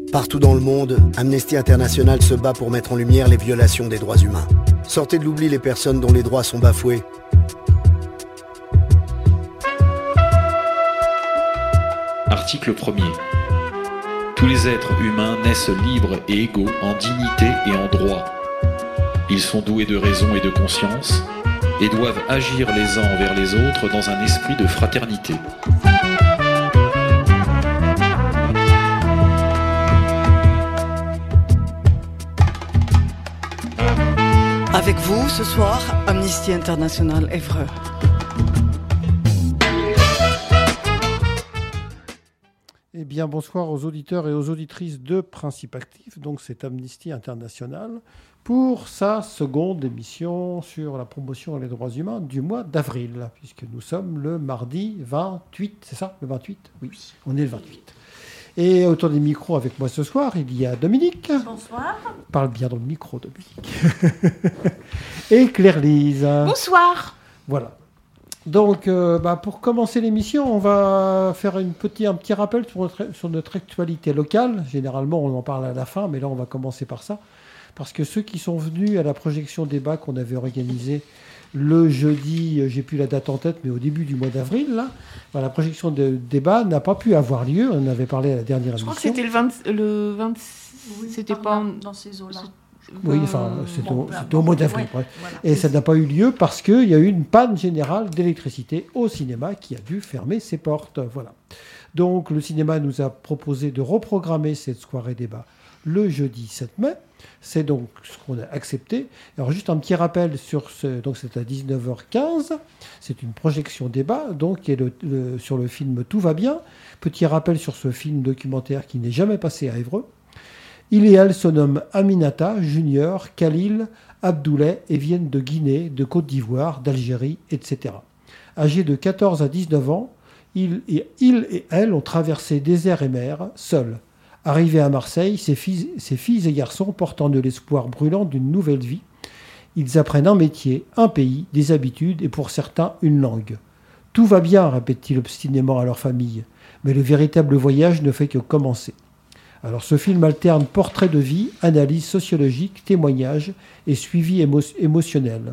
Partout dans le monde, Amnesty International se bat pour mettre en lumière les violations des droits humains. Sortez de l'oubli les personnes dont les droits sont bafoués. Article 1er. Tous les êtres humains naissent libres et égaux en dignité et en droit. Ils sont doués de raison et de conscience et doivent agir les uns envers les autres dans un esprit de fraternité. Avec vous, ce soir, Amnesty International Évreux. Eh bien, bonsoir aux auditeurs et aux auditrices de Principe Actif. Donc, c'est Amnesty International pour sa seconde émission sur la promotion et les droits humains du mois d'avril, puisque nous sommes le mardi 28, c'est ça, le 28 ? Oui, on est le 28. Et autour des micros avec moi ce soir, il y a Dominique. Bonsoir. Parle bien dans le micro, Dominique. Et Claire-Lise. Bonsoir. Voilà. Donc, pour commencer l'émission, on va faire un petit rappel sur notre actualité locale. Généralement, on en parle à la fin, mais là, on va commencer par ça. Parce que ceux qui sont venus à la projection débat qu'on avait organisée le jeudi, j'ai plus la date en tête, mais au début du mois d'avril, là, la projection de débat n'a pas pu avoir lieu. On en avait parlé à la dernière émission. Je crois que c'était le 26. Oui, c'était pas dans ces eaux-là. Oui, enfin, c'était au mois d'avril. Ouais, voilà. Et ça n'a pas eu lieu parce qu'il y a eu une panne générale d'électricité au cinéma qui a dû fermer ses portes. Voilà. Donc, le cinéma nous a proposé de reprogrammer cette soirée débat le jeudi 7 mai. C'est donc ce qu'on a accepté. Alors, juste un petit rappel sur donc c'est à 19h15. C'est une projection débat, donc, qui est sur le film Tout va bien. Petit rappel sur ce film documentaire qui n'est jamais passé à Évreux. Il et elle se nomment Aminata, Junior, Khalil, Abdoulaye et viennent de Guinée, de Côte d'Ivoire, d'Algérie, etc. Âgés de 14 à 19 ans, ils et elle ont traversé désert et mer, seuls. Arrivés à Marseille, ces filles et garçons portent en eux l'espoir brûlant d'une nouvelle vie. Ils apprennent un métier, un pays, des habitudes et pour certains une langue. Tout va bien, répètent-ils obstinément à leur famille, mais le véritable voyage ne fait que commencer. Alors ce film alterne portrait de vie, analyse sociologique, témoignage et suivi émotionnel.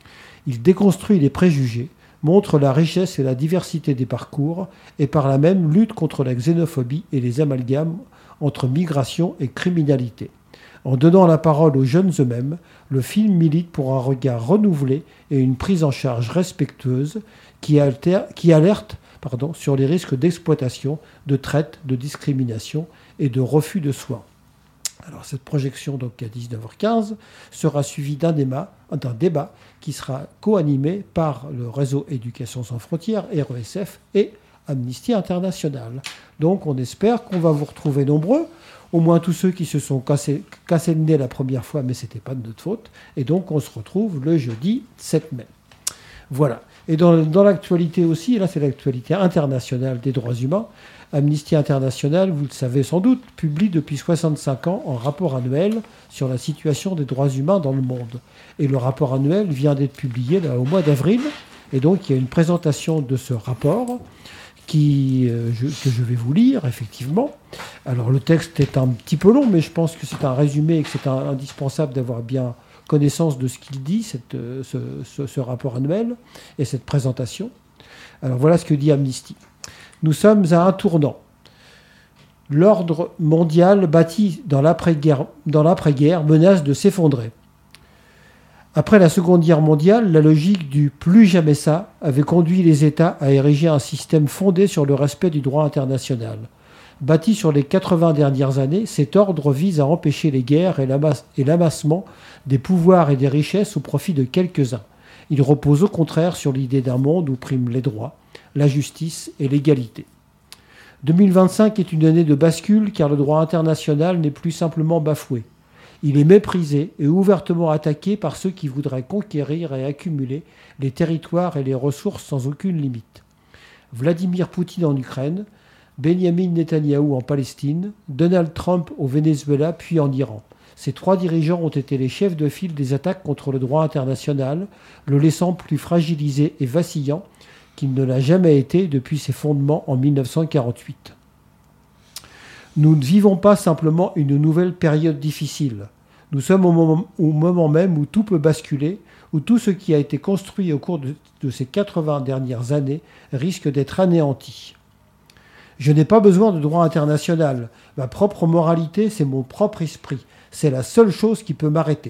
Il déconstruit les préjugés, montre la richesse et la diversité des parcours et par là même lutte contre la xénophobie et les amalgames entre migration et criminalité. En donnant la parole aux jeunes eux-mêmes, le film milite pour un regard renouvelé et une prise en charge respectueuse qui alerte sur les risques d'exploitation, de traite, de discrimination et de refus de soins. Alors cette projection donc à 19h15 sera suivie d'un débat qui sera co-animé par le réseau Éducation sans frontières, RESF et Amnesty International. Donc on espère qu'on va vous retrouver nombreux, au moins tous ceux qui se sont cassés le nez la première fois, mais ce n'était pas de notre faute. Et donc on se retrouve le jeudi 7 mai. Voilà. Et dans l'actualité aussi, là c'est l'actualité internationale des droits humains, Amnesty International, vous le savez sans doute, publie depuis 65 ans un rapport annuel sur la situation des droits humains dans le monde. Et le rapport annuel vient d'être publié là, au mois d'avril. Et donc il y a une présentation de ce rapport que je vais vous lire, effectivement. Alors le texte est un petit peu long, mais je pense que c'est un résumé et que c'est indispensable d'avoir bien connaissance de ce qu'il dit, ce rapport annuel et cette présentation. Alors voilà ce que dit Amnesty. Nous sommes à un tournant. L'ordre mondial bâti dans l'après-guerre menace de s'effondrer. Après la Seconde Guerre mondiale, la logique du « plus jamais ça » avait conduit les États à ériger un système fondé sur le respect du droit international. Bâti sur les 80 dernières années, cet ordre vise à empêcher les guerres et l'amassement des pouvoirs et des richesses au profit de quelques-uns. Il repose au contraire sur l'idée d'un monde où priment les droits, la justice et l'égalité. 2025 est une année de bascule car le droit international n'est plus simplement bafoué. Il est méprisé et ouvertement attaqué par ceux qui voudraient conquérir et accumuler les territoires et les ressources sans aucune limite. Vladimir Poutine en Ukraine, Benyamin Netanyahou en Palestine, Donald Trump au Venezuela puis en Iran. Ces trois dirigeants ont été les chefs de file des attaques contre le droit international, le laissant plus fragilisé et vacillant qu'il ne l'a jamais été depuis ses fondements en 1948. Nous ne vivons pas simplement une nouvelle période difficile. Nous sommes au moment même où tout peut basculer, où tout ce qui a été construit au cours de ces 80 dernières années risque d'être anéanti. Je n'ai pas besoin de droit international. Ma propre moralité, c'est mon propre esprit. C'est la seule chose qui peut m'arrêter.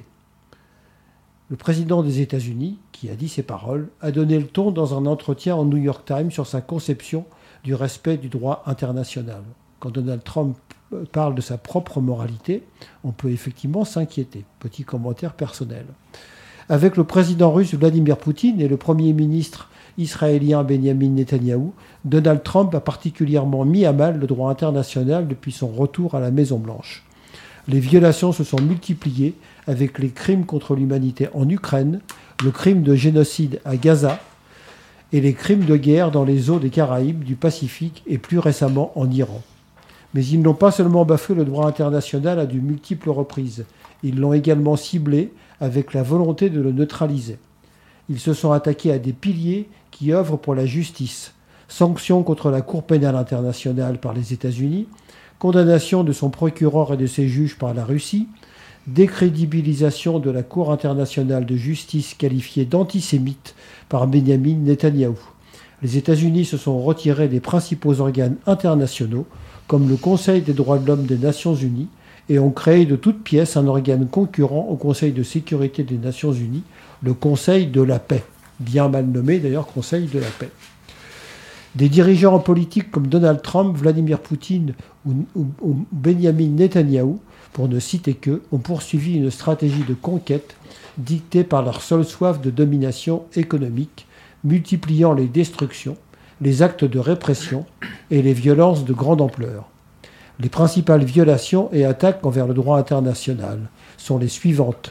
Le président des États-Unis, qui a dit ces paroles, a donné le ton dans un entretien au New York Times sur sa conception du respect du droit international. Quand Donald Trump parle de sa propre moralité, on peut effectivement s'inquiéter. Petit commentaire personnel. Avec le président russe Vladimir Poutine et le premier ministre israélien Benjamin Netanyahou, Donald Trump a particulièrement mis à mal le droit international depuis son retour à la Maison-Blanche. Les violations se sont multipliées avec les crimes contre l'humanité en Ukraine, le crime de génocide à Gaza et les crimes de guerre dans les eaux des Caraïbes, du Pacifique et plus récemment en Iran. Mais ils n'ont pas seulement bafoué le droit international à de multiples reprises, ils l'ont également ciblé avec la volonté de le neutraliser. Ils se sont attaqués à des piliers qui œuvrent pour la justice, sanctions contre la Cour pénale internationale par les États-Unis, condamnation de son procureur et de ses juges par la Russie, décrédibilisation de la Cour internationale de justice qualifiée d'antisémite par Benjamin Netanyahou. Les États-Unis se sont retirés des principaux organes internationaux, comme le Conseil des droits de l'homme des Nations Unies, et ont créé de toutes pièces un organe concurrent au Conseil de sécurité des Nations Unies, le Conseil de la paix, bien mal nommé d'ailleurs Conseil de la paix. Des dirigeants politiques comme Donald Trump, Vladimir Poutine ou Benjamin Netanyahou, pour ne citer qu'eux, ont poursuivi une stratégie de conquête dictée par leur seule soif de domination économique, multipliant les destructions, les actes de répression et les violences de grande ampleur. Les principales violations et attaques envers le droit international sont les suivantes.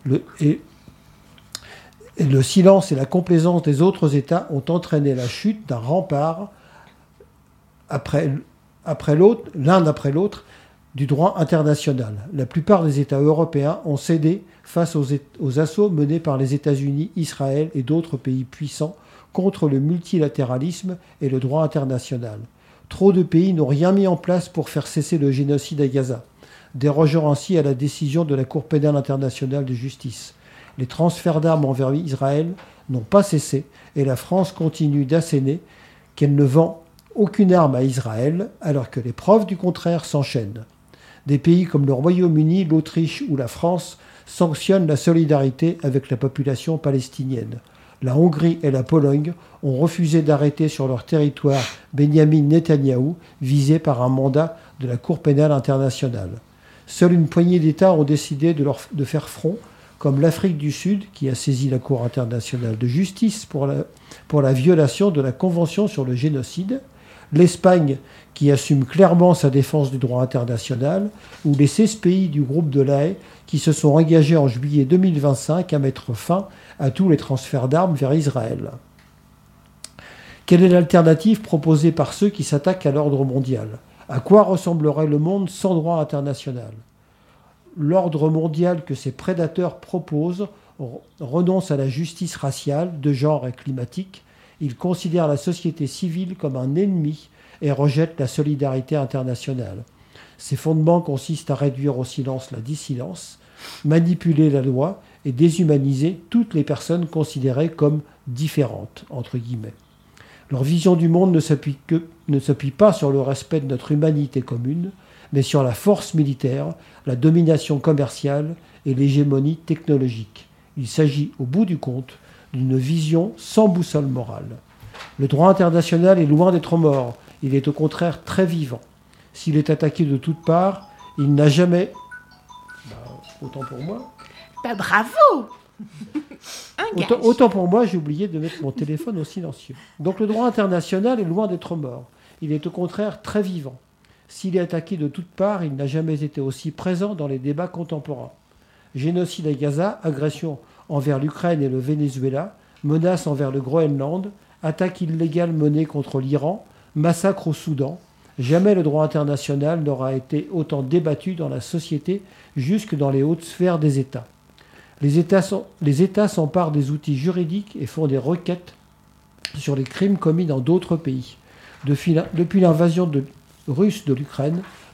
Le silence et la complaisance des autres États ont entraîné la chute d'un rempart l'un après l'autre du droit international. La plupart des États européens ont cédé face aux assauts menés par les États-Unis, Israël et d'autres pays puissants contre le multilatéralisme et le droit international. Trop de pays n'ont rien mis en place pour faire cesser le génocide à Gaza, dérogeant ainsi à la décision de la Cour pénale internationale de justice. Les transferts d'armes envers Israël n'ont pas cessé et la France continue d'asséner qu'elle ne vend aucune arme à Israël alors que les preuves du contraire s'enchaînent. Des pays comme le Royaume-Uni, l'Autriche ou la France sanctionnent la solidarité avec la population palestinienne. La Hongrie et la Pologne ont refusé d'arrêter sur leur territoire Benjamin Netanyahou, visé par un mandat de la Cour pénale internationale. Seule une poignée d'États ont décidé de faire front, comme l'Afrique du Sud, qui a saisi la Cour internationale de justice pour la violation de la Convention sur le génocide, l'Espagne, qui assume clairement sa défense du droit international, ou les 16 pays du groupe de l'A.E. qui se sont engagés en juillet 2025 à mettre fin à tous les transferts d'armes vers Israël. Quelle est l'alternative proposée par ceux qui s'attaquent à l'ordre mondial ? À quoi ressemblerait le monde sans droit international ? L'ordre mondial que ces prédateurs proposent renonce à la justice raciale, de genre et climatique. Il considère la société civile comme un ennemi et rejette la solidarité internationale. Ces fondements consistent à réduire au silence la dissidence, manipuler la loi et déshumaniser toutes les personnes considérées comme différentes, entre guillemets. Leur vision du monde ne s'appuie pas sur le respect de notre humanité commune, mais sur la force militaire, la domination commerciale et l'hégémonie technologique. Il s'agit, au bout du compte, d'une vision sans boussole morale. Le droit international est loin d'être mort, il est au contraire très vivant. S'il est attaqué de toutes parts, il n'a jamais... autant pour moi. Bravo. Autant pour moi, j'ai oublié de mettre mon téléphone au silencieux. Donc le droit international est loin d'être mort. Il est au contraire très vivant. S'il est attaqué de toutes parts, il n'a jamais été aussi présent dans les débats contemporains. Génocide à Gaza, agression envers l'Ukraine et le Venezuela, menaces envers le Groenland, attaque illégale menée contre l'Iran, massacre au Soudan. Jamais le droit international n'aura été autant débattu dans la société jusque dans les hautes sphères des États. Les États s'emparent des outils juridiques et font des requêtes sur les crimes commis dans d'autres pays. Depuis l'invasion russe de l'Ukraine,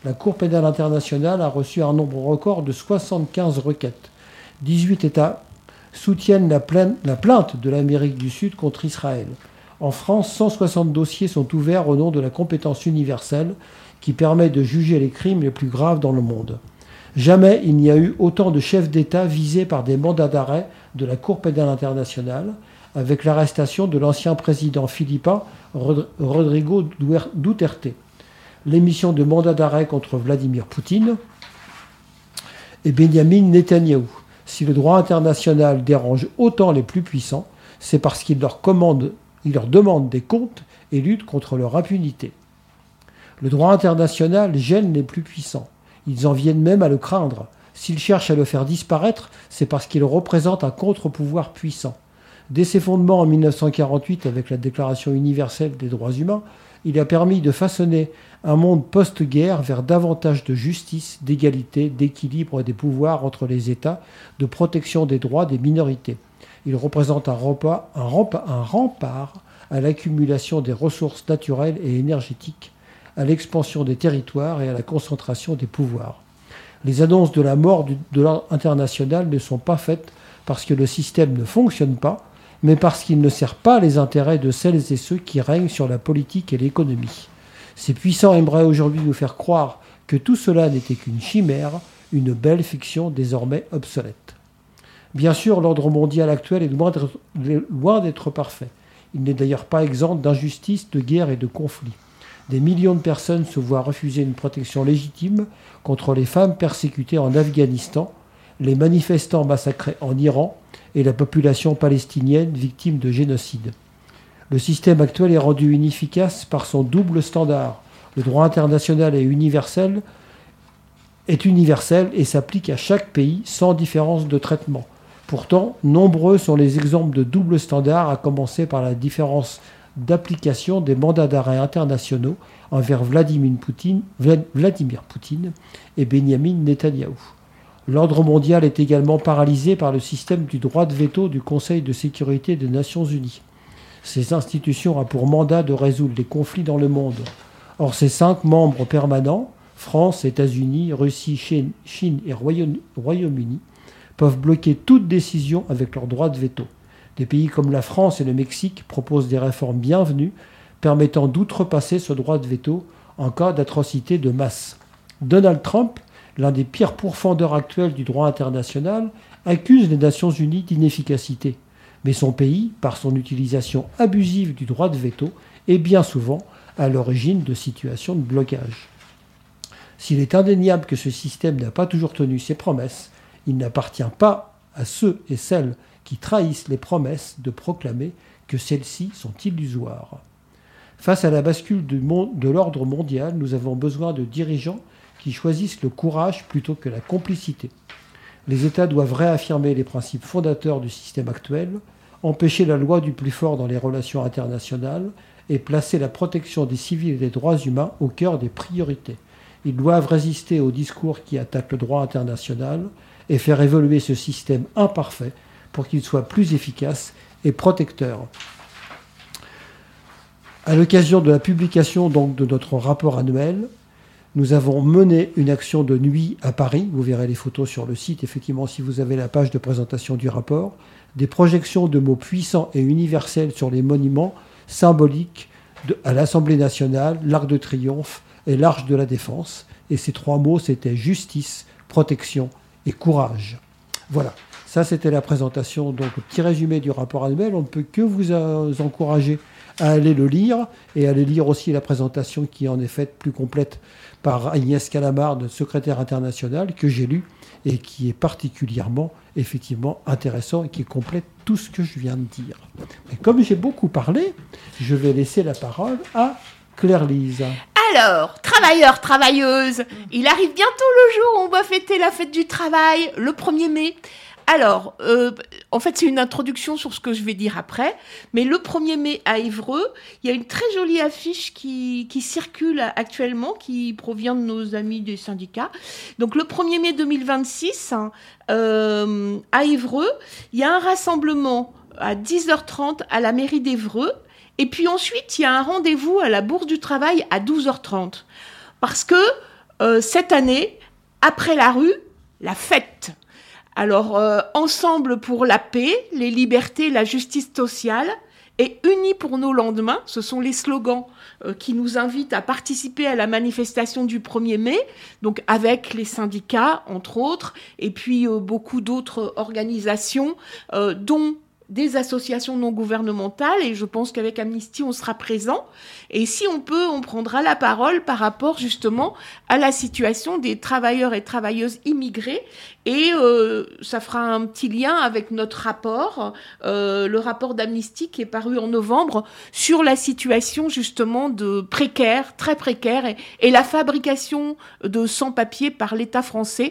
la Cour pénale internationale a reçu un nombre record de 75 requêtes. 18 États soutiennent la plainte de l'Amérique du Sud contre Israël. En France, 160 dossiers sont ouverts au nom de la compétence universelle qui permet de juger les crimes les plus graves dans le monde. Jamais il n'y a eu autant de chefs d'État visés par des mandats d'arrêt de la Cour pénale internationale, avec l'arrestation de l'ancien président philippin Rodrigo Duterte, l'émission de mandat d'arrêt contre Vladimir Poutine et Benyamin Netanyahou. Si le droit international dérange autant les plus puissants, c'est parce qu'il leur demande des comptes et lutte contre leur impunité. Le droit international gêne les plus puissants. Ils en viennent même à le craindre. S'ils cherchent à le faire disparaître, c'est parce qu'il représente un contre-pouvoir puissant. Dès ses fondements en 1948 avec la Déclaration universelle des droits humains, il a permis de façonner un monde post-guerre vers davantage de justice, d'égalité, d'équilibre des pouvoirs entre les États, de protection des droits des minorités. Il représente un rempart à l'accumulation des ressources naturelles et énergétiques, à l'expansion des territoires et à la concentration des pouvoirs. Les annonces de la mort de l'ordre international ne sont pas faites parce que le système ne fonctionne pas, mais parce qu'il ne sert pas les intérêts de celles et ceux qui règnent sur la politique et l'économie. Ces puissants aimeraient aujourd'hui nous faire croire que tout cela n'était qu'une chimère, une belle fiction désormais obsolète. Bien sûr, l'ordre mondial actuel est loin d'être parfait. Il n'est d'ailleurs pas exempt d'injustices, de guerres et de conflits. Des millions de personnes se voient refuser une protection légitime contre les femmes persécutées en Afghanistan, les manifestants massacrés en Iran et la population palestinienne victime de génocide. Le système actuel est rendu inefficace par son double standard. Le droit international est universel et s'applique à chaque pays sans différence de traitement. Pourtant, nombreux sont les exemples de double standard, à commencer par la différence d'application des mandats d'arrêt internationaux envers Vladimir Poutine et Benyamin Netanyahou. L'ordre mondial est également paralysé par le système du droit de veto du Conseil de sécurité des Nations Unies. Ces institutions ont pour mandat de résoudre les conflits dans le monde. Or, ces 5 membres permanents, France, États-Unis, Russie, Chine et Royaume-Uni, peuvent bloquer toute décision avec leur droit de veto. Des pays comme la France et le Mexique proposent des réformes bienvenues permettant d'outrepasser ce droit de veto en cas d'atrocité de masse. Donald Trump, l'un des pires pourfendeurs actuels du droit international, accuse les Nations Unies d'inefficacité. Mais son pays, par son utilisation abusive du droit de veto, est bien souvent à l'origine de situations de blocage. S'il est indéniable que ce système n'a pas toujours tenu ses promesses, il n'appartient pas à ceux et celles qui trahissent les promesses de proclamer que celles-ci sont illusoires. Face à la bascule de l'ordre mondial, nous avons besoin de dirigeants qui choisissent le courage plutôt que la complicité. Les États doivent réaffirmer les principes fondateurs du système actuel, empêcher la loi du plus fort dans les relations internationales et placer la protection des civils et des droits humains au cœur des priorités. Ils doivent résister aux discours qui attaquent le droit international et faire évoluer ce système imparfait pour qu'il soit plus efficace et protecteur. À l'occasion de la publication donc, de notre rapport annuel, nous avons mené une action de nuit à Paris. Vous verrez les photos sur le site, effectivement, si vous avez la page de présentation du rapport. Des projections de mots puissants et universels sur les monuments symboliques à l'Assemblée nationale, l'Arc de Triomphe et l'Arche de la Défense. Et ces 3 mots, c'était justice, protection et courage. Voilà, ça c'était la présentation, donc le petit résumé du rapport annuel. On ne peut que vous encourager à aller le lire et à aller lire aussi la présentation qui en est faite plus complète par Agnès Calamard, notre secrétaire internationale, que j'ai lu et qui est particulièrement, effectivement, intéressant et qui complète tout ce que je viens de dire. Mais comme j'ai beaucoup parlé, je vais laisser la parole à Claire-Lise. Alors, travailleurs, travailleuses, il arrive bientôt le jour où on va fêter la fête du travail, le 1er mai. Alors, en fait, c'est une introduction sur ce que je vais dire après. Mais le 1er mai à Évreux, il y a une très jolie affiche qui circule actuellement, qui provient de nos amis des syndicats. Donc, le 1er mai 2026, à Évreux, il y a un rassemblement à 10h30 à la mairie d'Évreux. Et puis ensuite, il y a un rendez-vous à la Bourse du Travail à 12h30. Parce que cette année, après la rue, la fête. Alors, ensemble pour la paix, les libertés, la justice sociale, et unis pour nos lendemains, ce sont les slogans qui nous invitent à participer à la manifestation du 1er mai, donc avec les syndicats, entre autres, et puis beaucoup d'autres organisations, dont des associations non gouvernementales, et je pense qu'avec Amnesty, on sera présent. Et si on peut, on prendra la parole par rapport justement à la situation des travailleurs et travailleuses immigrés. Et ça fera un petit lien avec notre rapport, le rapport d'Amnesty qui est paru en novembre, sur la situation justement de précaire, très précaire, et la fabrication de sans-papiers par l'État français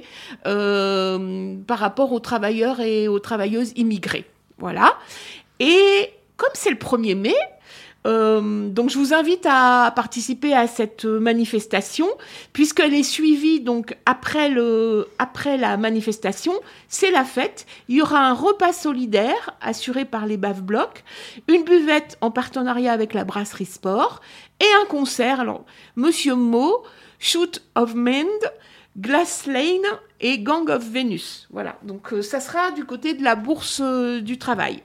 par rapport aux travailleurs et aux travailleuses immigrées. Voilà. Et comme c'est le 1er mai, donc je vous invite à participer à cette manifestation, puisqu'elle est suivie donc après la manifestation, c'est la fête. Il y aura un repas solidaire assuré par les Bave Blocs, une buvette en partenariat avec la Brasserie Sport et un concert. Alors, Monsieur Mo, Shoot of Mend, Glass Lane et Gang of Venus. Voilà, donc ça sera du côté de la Bourse du Travail.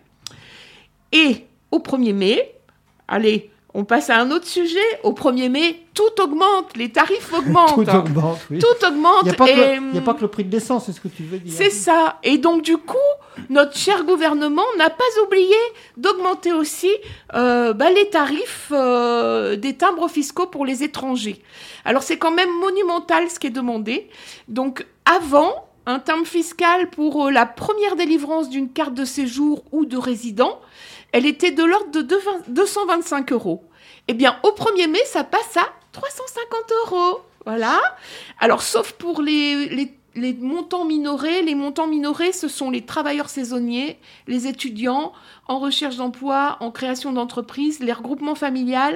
Et au 1er mai, allez, on passe à un autre sujet. Au 1er mai, tout augmente, les tarifs augmentent. Tout augmente, oui. Tout augmente. Il n'y a pas que le prix de l'essence, c'est ce que tu veux dire. C'est ça. Et donc, du coup, notre cher gouvernement n'a pas oublié d'augmenter aussi les tarifs des timbres fiscaux pour les étrangers. Alors, c'est quand même monumental ce qui est demandé. Donc, avant, un timbre fiscal pour la première délivrance d'une carte de séjour ou de résident, elle était de l'ordre de 225 €. Eh bien, au 1er mai, ça passe à 350 €. Voilà. Alors, sauf pour les montants minorés. Les montants minorés, ce sont les travailleurs saisonniers, les étudiants en recherche d'emploi, en création d'entreprise, les regroupements familiales,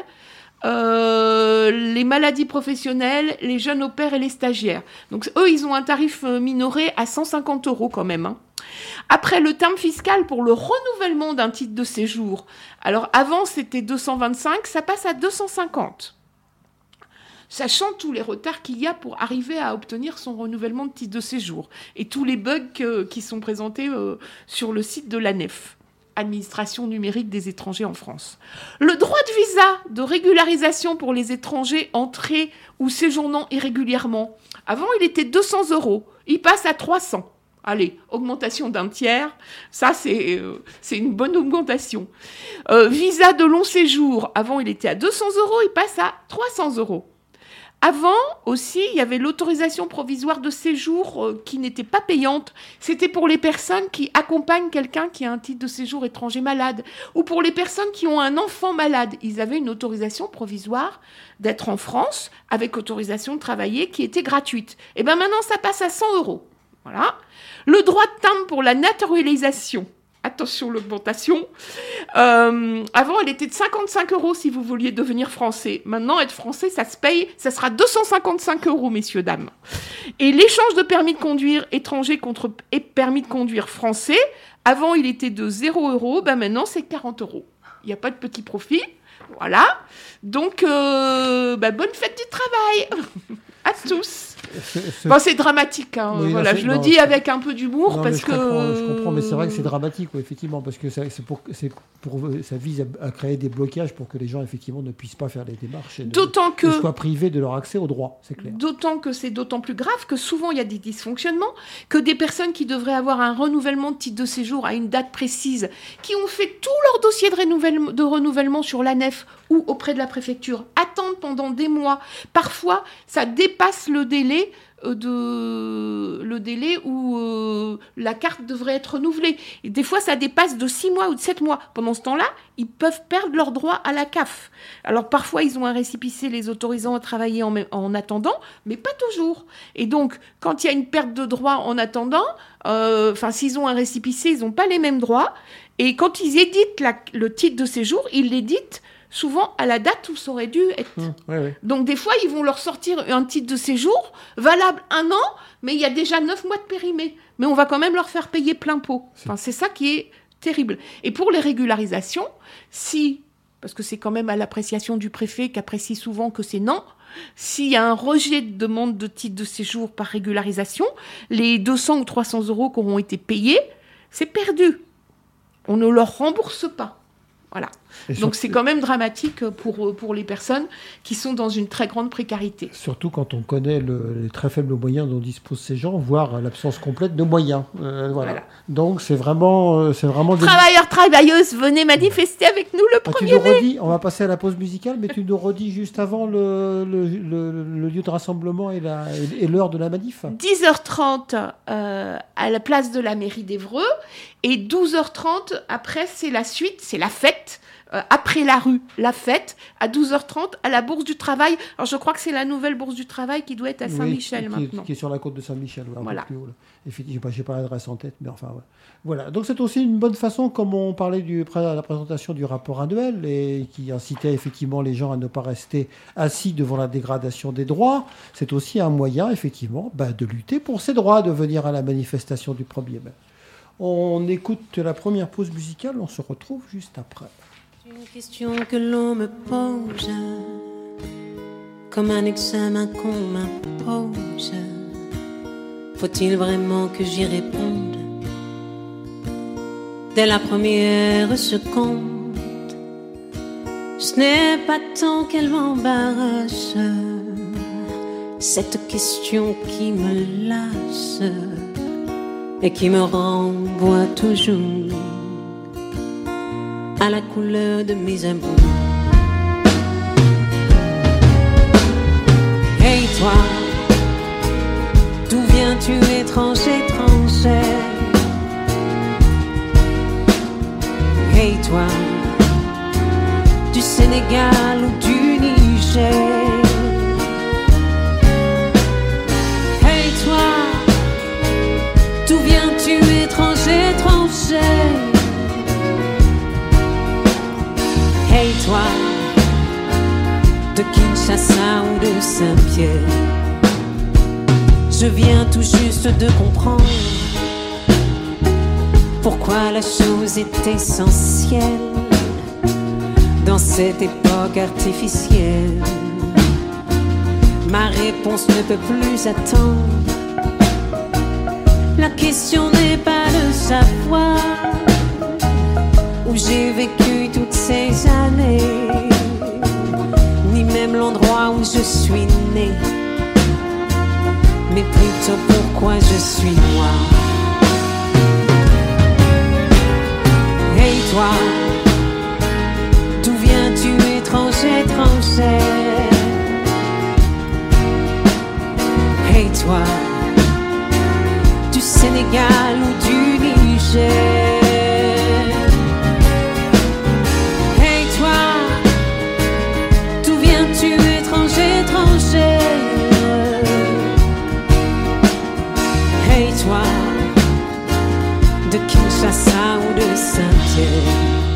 les maladies professionnelles, les jeunes au pair et les stagiaires. Donc, eux, ils ont un tarif minoré à 150 € quand même, hein. Après, le timbre fiscal pour le renouvellement d'un titre de séjour. Alors, avant, c'était 225, ça passe à 250. Sachant tous les retards qu'il y a pour arriver à obtenir son renouvellement de titre de séjour et tous les bugs qui sont présentés sur le site de l'ANEF, Administration numérique des étrangers en France. Le droit de visa de régularisation pour les étrangers entrés ou séjournant irrégulièrement. Avant, il était 200 €. Il passe à 300. Allez, augmentation d'un tiers, ça c'est une bonne augmentation. Visa de long séjour, avant il était à 200 €, il passe à 300 €. Avant aussi, il y avait l'autorisation provisoire de séjour qui n'était pas payante. C'était pour les personnes qui accompagnent quelqu'un qui a un titre de séjour étranger malade ou pour les personnes qui ont un enfant malade. Ils avaient une autorisation provisoire d'être en France avec autorisation de travailler qui était gratuite. Et bien maintenant, ça passe à 100 €. Voilà. Le droit de timbre pour la naturalisation. Attention, l'augmentation. Avant, elle était de 55 € si vous vouliez devenir français. Maintenant, être français, ça se paye. Ça sera 255 €, messieurs, dames. Et l'échange de permis de conduire étranger contre permis de conduire français. Avant, il était de 0 €. Ben maintenant, c'est 40 €. Il n'y a pas de petit profit. Voilà. Donc, bonne fête du travail à tous. C'est dramatique, hein. Oui, voilà, je le dis avec un peu d'humour parce que... Je comprends, mais c'est vrai que c'est dramatique, oui, effectivement, parce que ça vise à créer des blocages pour que les gens, effectivement, ne puissent pas faire les démarches et soient privés de leur accès aux droits, c'est clair. D'autant que c'est d'autant plus grave que souvent, il y a des dysfonctionnements, que des personnes qui devraient avoir un renouvellement de titre de séjour à une date précise, qui ont fait tout leur dossier de renouvellement sur l'ANEF ou auprès de la préfecture, attendent pendant des mois. Parfois, ça dépasse le délai où la carte devrait être renouvelée. Et des fois, ça dépasse de 6 mois ou de 7 mois. Pendant ce temps-là, ils peuvent perdre leur droit à la CAF. Alors, parfois, ils ont un récépissé les autorisant à travailler en attendant, mais pas toujours. Et donc, quand il y a une perte de droit en attendant, s'ils ont un récépissé, ils n'ont pas les mêmes droits. Et quand ils éditent le titre de séjour, ils l'éditent souvent à la date où ça aurait dû être. Donc, des fois, ils vont leur sortir un titre de séjour valable 1 an, mais il y a déjà 9 mois de périmé. Mais on va quand même leur faire payer plein pot. C'est ça qui est terrible. Et pour les régularisations, parce que c'est quand même à l'appréciation du préfet qui apprécie souvent que c'est non. S'il y a un rejet de demande de titre de séjour par régularisation, les 200 ou 300 € qui auront été payés, c'est perdu. On ne leur rembourse pas. Voilà. Donc c'est quand même dramatique pour les personnes qui sont dans une très grande précarité. Surtout quand on connaît les très faibles moyens dont disposent ces gens, voire l'absence complète de moyens. Voilà. Donc c'est vraiment Travailleurs, travailleuses, venez manifester avec nous le 1er mai. On va passer à la pause musicale, mais tu nous redis juste avant le lieu de rassemblement et l'heure de la manif. 10h30 à la place de la mairie d'Évreux et 12h30 après c'est la suite, c'est la fête. Après la rue, la fête, à 12h30, à la Bourse du Travail. Alors, je crois que c'est la nouvelle Bourse du Travail qui doit être à Saint-Michel maintenant. Qui est sur la côte de Saint-Michel. Voilà. Plus haut, là. Effectivement, je n'ai pas l'adresse en tête, mais enfin, voilà. Donc, c'est aussi une bonne façon, comme on parlait à la présentation du rapport annuel, et qui incitait effectivement les gens à ne pas rester assis devant la dégradation des droits. C'est aussi un moyen, effectivement, de lutter pour ces droits, de venir à la manifestation du 1er mai. On écoute la première pause musicale, on se retrouve juste après. Une question que l'on me pose, comme un examen qu'on m'impose. Faut-il vraiment que j'y réponde dès la première seconde? Ce n'est pas tant qu'elle m'embarrasse, cette question qui me lasse et qui me renvoie toujours à la couleur de mes amours. Hey toi, d'où viens-tu étranger, étrangère? Hey toi, du Sénégal ou du Niger? Hey toi, d'où viens-tu étranger, étrangère? Hey toi, de Kinshasa ou de Saint-Pierre? Je viens tout juste de comprendre pourquoi la chose est essentielle dans cette époque artificielle. Ma réponse ne peut plus attendre. La question n'est pas de savoir où j'ai vécu toutes ces années, ni même l'endroit où je suis né, mais plutôt pourquoi je suis moi. Hey toi, d'où viens-tu étranger, étrangère? Hey toi, du Sénégal ou du Niger? Hey toi, de Kinshasa ou de Saint-Pierre?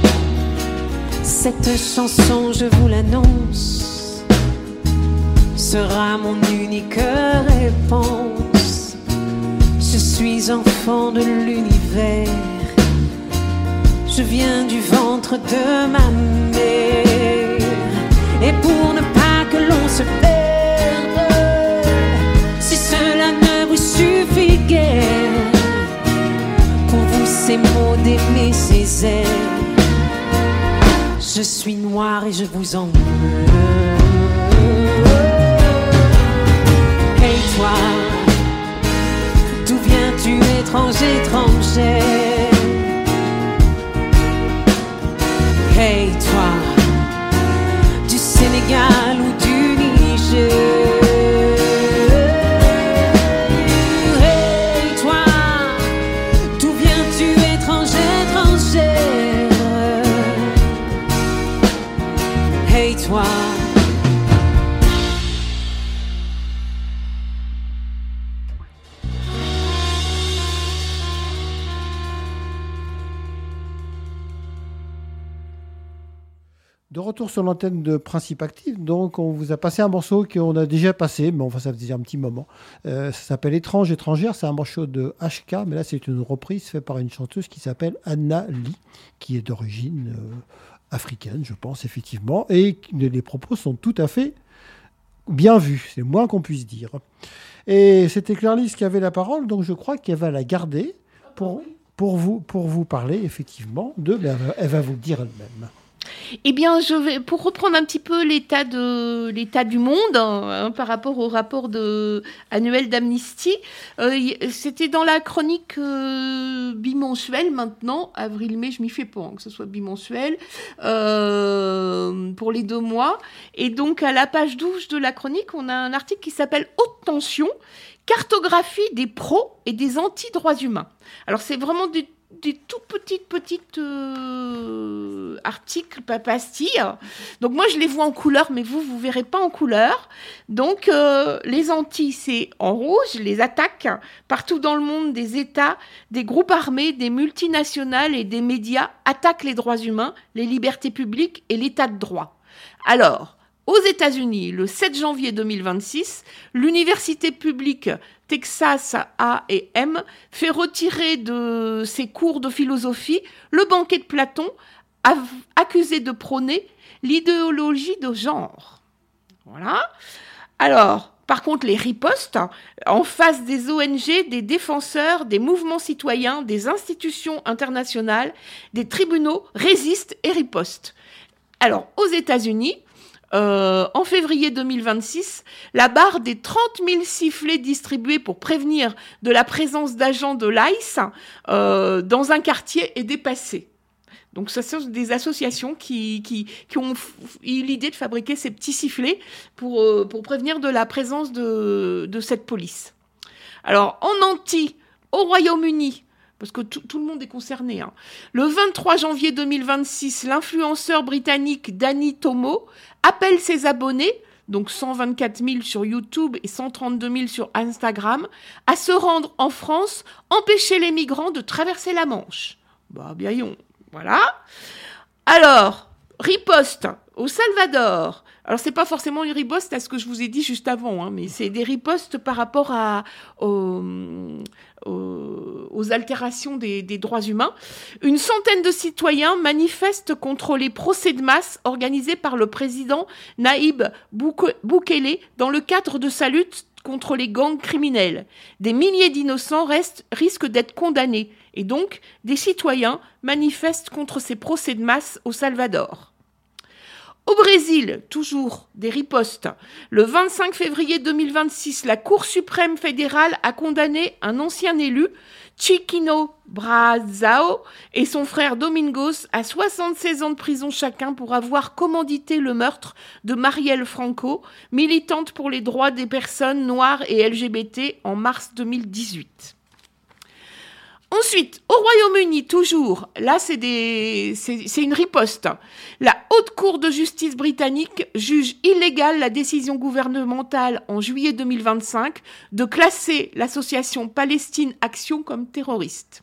Cette chanson, je vous l'annonce, sera mon unique réponse. Je suis enfant de l'univers, je viens du ventre de ma mère. Et pour ne pas que l'on se perde, si cela ne vous suffit guère, pour vous ces mots d'aimer ces airs, je suis noir et je vous en veux. Hey toi, d'où viens-tu étranger, étrangère? Hey toi, du Sénégal ou du Niger? Hey toi, d'où viens-tu étranger, étrangère? Hey toi. De retour sur l'antenne de Principe Actif, donc on vous a passé un morceau qu'on a déjà passé, mais enfin ça faisait un petit moment. Ça s'appelle Étrange, étrangère, c'est un morceau de HK, mais là c'est une reprise faite par une chanteuse qui s'appelle Anna Lee, qui est d'origine africaine, je pense, effectivement, et les propos sont tout à fait bien vus, c'est le moins qu'on puisse dire. Et c'était Claire-Lise qui avait la parole, donc je crois qu'elle va la garder pour vous parler, effectivement, elle va vous le dire elle-même. Eh bien, pour reprendre un petit peu l'état du monde par rapport au rapport annuel d'Amnesty, c'était dans la chronique bimensuelle maintenant, avril-mai, je m'y fais pas, que ce soit bimensuel, pour les 2 mois. Et donc, à la page 12 de la chronique, on a un article qui s'appelle « Haute tension, cartographie des pros et des anti-droits humains ». Alors, c'est vraiment des tout petites articles, pas pastilles. Donc moi, je les vois en couleur, mais vous verrez pas en couleur. Donc, les anti, c'est en rouge, les attaques partout dans le monde, des États, des groupes armés, des multinationales et des médias attaquent les droits humains, les libertés publiques et l'état de droit. Alors, aux États-Unis, le 7 janvier 2026, l'université publique Texas A&M fait retirer de ses cours de philosophie le banquet de Platon, accusé de prôner l'idéologie de genre. Voilà. Alors, par contre, les ripostes, en face des ONG, des défenseurs, des mouvements citoyens, des institutions internationales, des tribunaux, résistent et ripostent. Alors, aux États-Unis, en février 2026, la barre des 30 000 sifflets distribués pour prévenir de la présence d'agents de l'ICE dans un quartier est dépassée. Donc, ce sont des associations qui ont eu l'idée de fabriquer ces petits sifflets pour prévenir de la présence de cette police. Alors, en anti, au Royaume-Uni, parce que tout le monde est concerné. Le 23 janvier 2026, l'influenceur britannique Danny Tomo appelle ses abonnés, donc 124 000 sur YouTube et 132 000 sur Instagram, à se rendre en France, empêcher les migrants de traverser la Manche. Bien, voilà. Alors, riposte au Salvador. Alors, c'est pas forcément une riposte à ce que je vous ai dit juste avant, mais c'est des ripostes par rapport aux altérations des droits humains. Une centaine de citoyens manifestent contre les procès de masse organisés par le président Nayib Bukele dans le cadre de sa lutte contre les gangs criminels. Des milliers d'innocents risquent d'être condamnés et donc des citoyens manifestent contre ces procès de masse au Salvador. Au Brésil, toujours des ripostes. Le 25 février 2026, la Cour suprême fédérale a condamné un ancien élu, Chiquinho Brazao, et son frère Domingos à 76 ans de prison chacun pour avoir commandité le meurtre de Marielle Franco, militante pour les droits des personnes noires et LGBT en mars 2018. Ensuite, au Royaume-Uni, toujours, là c'est une riposte. La Haute Cour de justice britannique juge illégale la décision gouvernementale en juillet 2025 de classer l'association Palestine Action comme terroriste.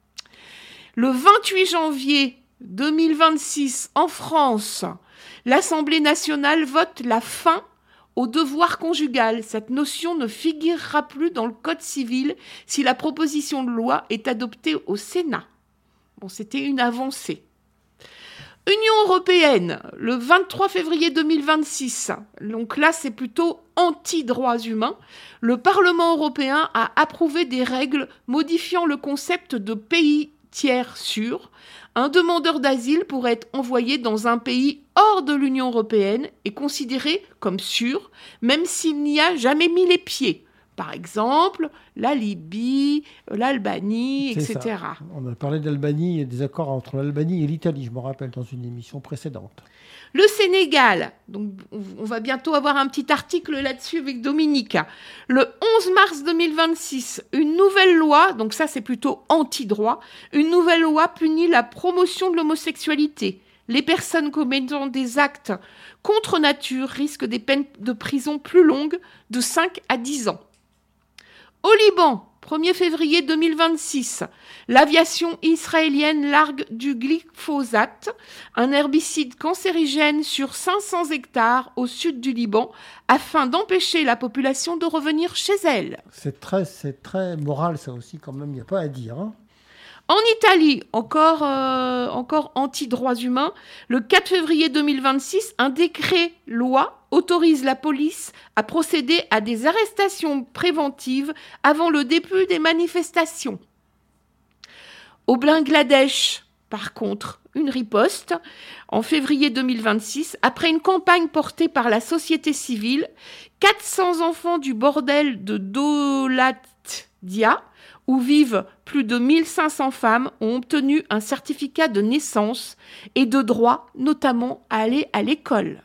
Le 28 janvier 2026, en France, l'Assemblée nationale vote la fin au devoir conjugal. Cette notion ne figurera plus dans le Code civil si la proposition de loi est adoptée au Sénat. C'était une avancée. Union européenne, le 23 février 2026, donc là c'est plutôt anti-droits humains, le Parlement européen a approuvé des règles modifiant le concept de pays tiers sûr. Un demandeur d'asile pourrait être envoyé dans un pays hors de l'Union européenne et considéré comme sûr, même s'il n'y a jamais mis les pieds. Par exemple, la Libye, l'Albanie, etc. Ça. On a parlé d'Albanie et des accords entre l'Albanie et l'Italie, je me rappelle, dans une émission précédente. Le Sénégal, donc on va bientôt avoir un petit article là-dessus avec Dominique. Le 11 mars 2026, une nouvelle loi, donc ça c'est plutôt anti-droit, une nouvelle loi punit la promotion de l'homosexualité. Les personnes commettant des actes contre nature risquent des peines de prison plus longues de 5 à 10 ans. Au Liban, 1er février 2026, l'aviation israélienne largue du glyphosate, un herbicide cancérigène sur 500 hectares au sud du Liban, afin d'empêcher la population de revenir chez elle. C'est très moral ça aussi quand même, il n'y a pas à dire. En Italie, encore anti-droits humains, le 4 février 2026, un décret-loi autorise la police à procéder à des arrestations préventives avant le début des manifestations. Au Bangladesh, par contre, une riposte en février 2026, après une campagne portée par la société civile, 400 enfants du bordel de Dolatia, où vivent plus de 1500 femmes, ont obtenu un certificat de naissance et de droit, notamment à aller à l'école.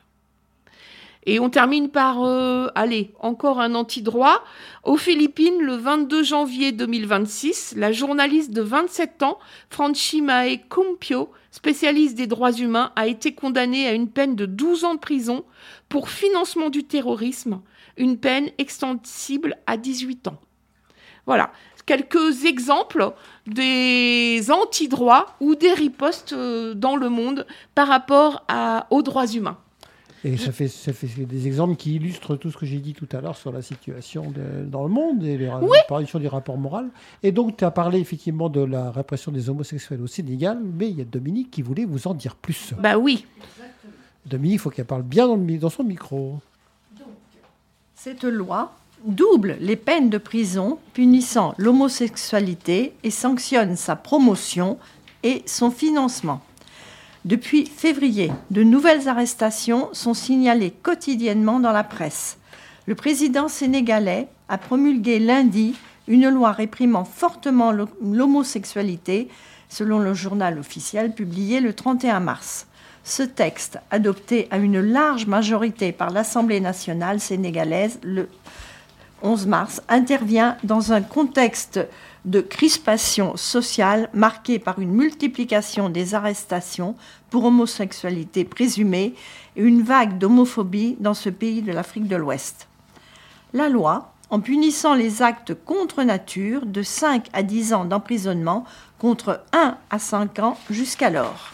Et on termine par, encore un anti-droit. Aux Philippines, le 22 janvier 2026, la journaliste de 27 ans, Franchimae Cumpio, spécialiste des droits humains, a été condamnée à une peine de 12 ans de prison pour financement du terrorisme, une peine extensible à 18 ans. Voilà, quelques exemples des anti-droits ou des ripostes dans le monde par rapport aux droits humains. Et ça fait des exemples qui illustrent tout ce que j'ai dit tout à l'heure sur la situation dans le monde et l'apparition du rapport moral. Et donc, tu as parlé effectivement de la répression des homosexuels au Sénégal, mais il y a Dominique qui voulait vous en dire plus. Bah oui. Dominique, il faut qu'elle parle bien dans son micro. Donc, cette loi double les peines de prison punissant l'homosexualité et sanctionne sa promotion et son financement. Depuis février, de nouvelles arrestations sont signalées quotidiennement dans la presse. Le président sénégalais a promulgué lundi une loi réprimant fortement l'homosexualité, selon le journal officiel publié le 31 mars. Ce texte, adopté à une large majorité par l'Assemblée nationale sénégalaise le 11 mars, intervient dans un contexte de crispation sociale marquée par une multiplication des arrestations pour homosexualité présumée et une vague d'homophobie dans ce pays de l'Afrique de l'Ouest. La loi, en punissant les actes contre nature, de 5 à 10 ans d'emprisonnement contre 1 à 5 ans jusqu'alors.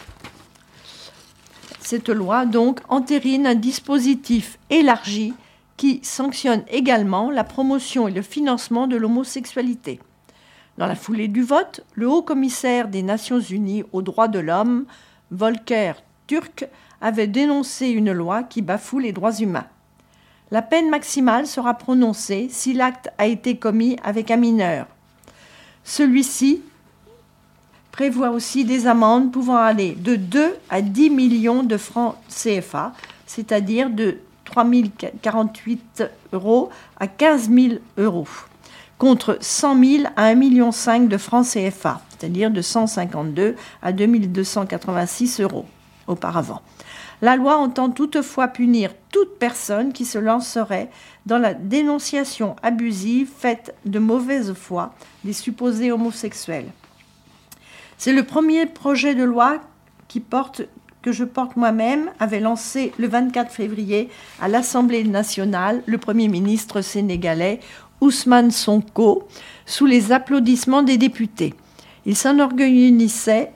Cette loi, donc, entérine un dispositif élargi qui sanctionne également la promotion et le financement de l'homosexualité. Dans la foulée du vote, le haut-commissaire des Nations Unies aux droits de l'homme, Volker Türk, avait dénoncé une loi qui bafoue les droits humains. La peine maximale sera prononcée si l'acte a été commis avec un mineur. Celui-ci prévoit aussi des amendes pouvant aller de 2 à 10 millions de francs CFA, c'est-à-dire de 3 048 € à 15 000 €, contre 100 000 à 1,5 million de francs CFA, c'est-à-dire de 152 à 2 286 € auparavant. La loi entend toutefois punir toute personne qui se lancerait dans la dénonciation abusive faite de mauvaise foi des supposés homosexuels. C'est le premier projet de loi que je porte moi-même, avait lancé le 24 février à l'Assemblée nationale le Premier ministre sénégalais Ousmane Sonko, sous les applaudissements des députés. Il s'enorgueillissait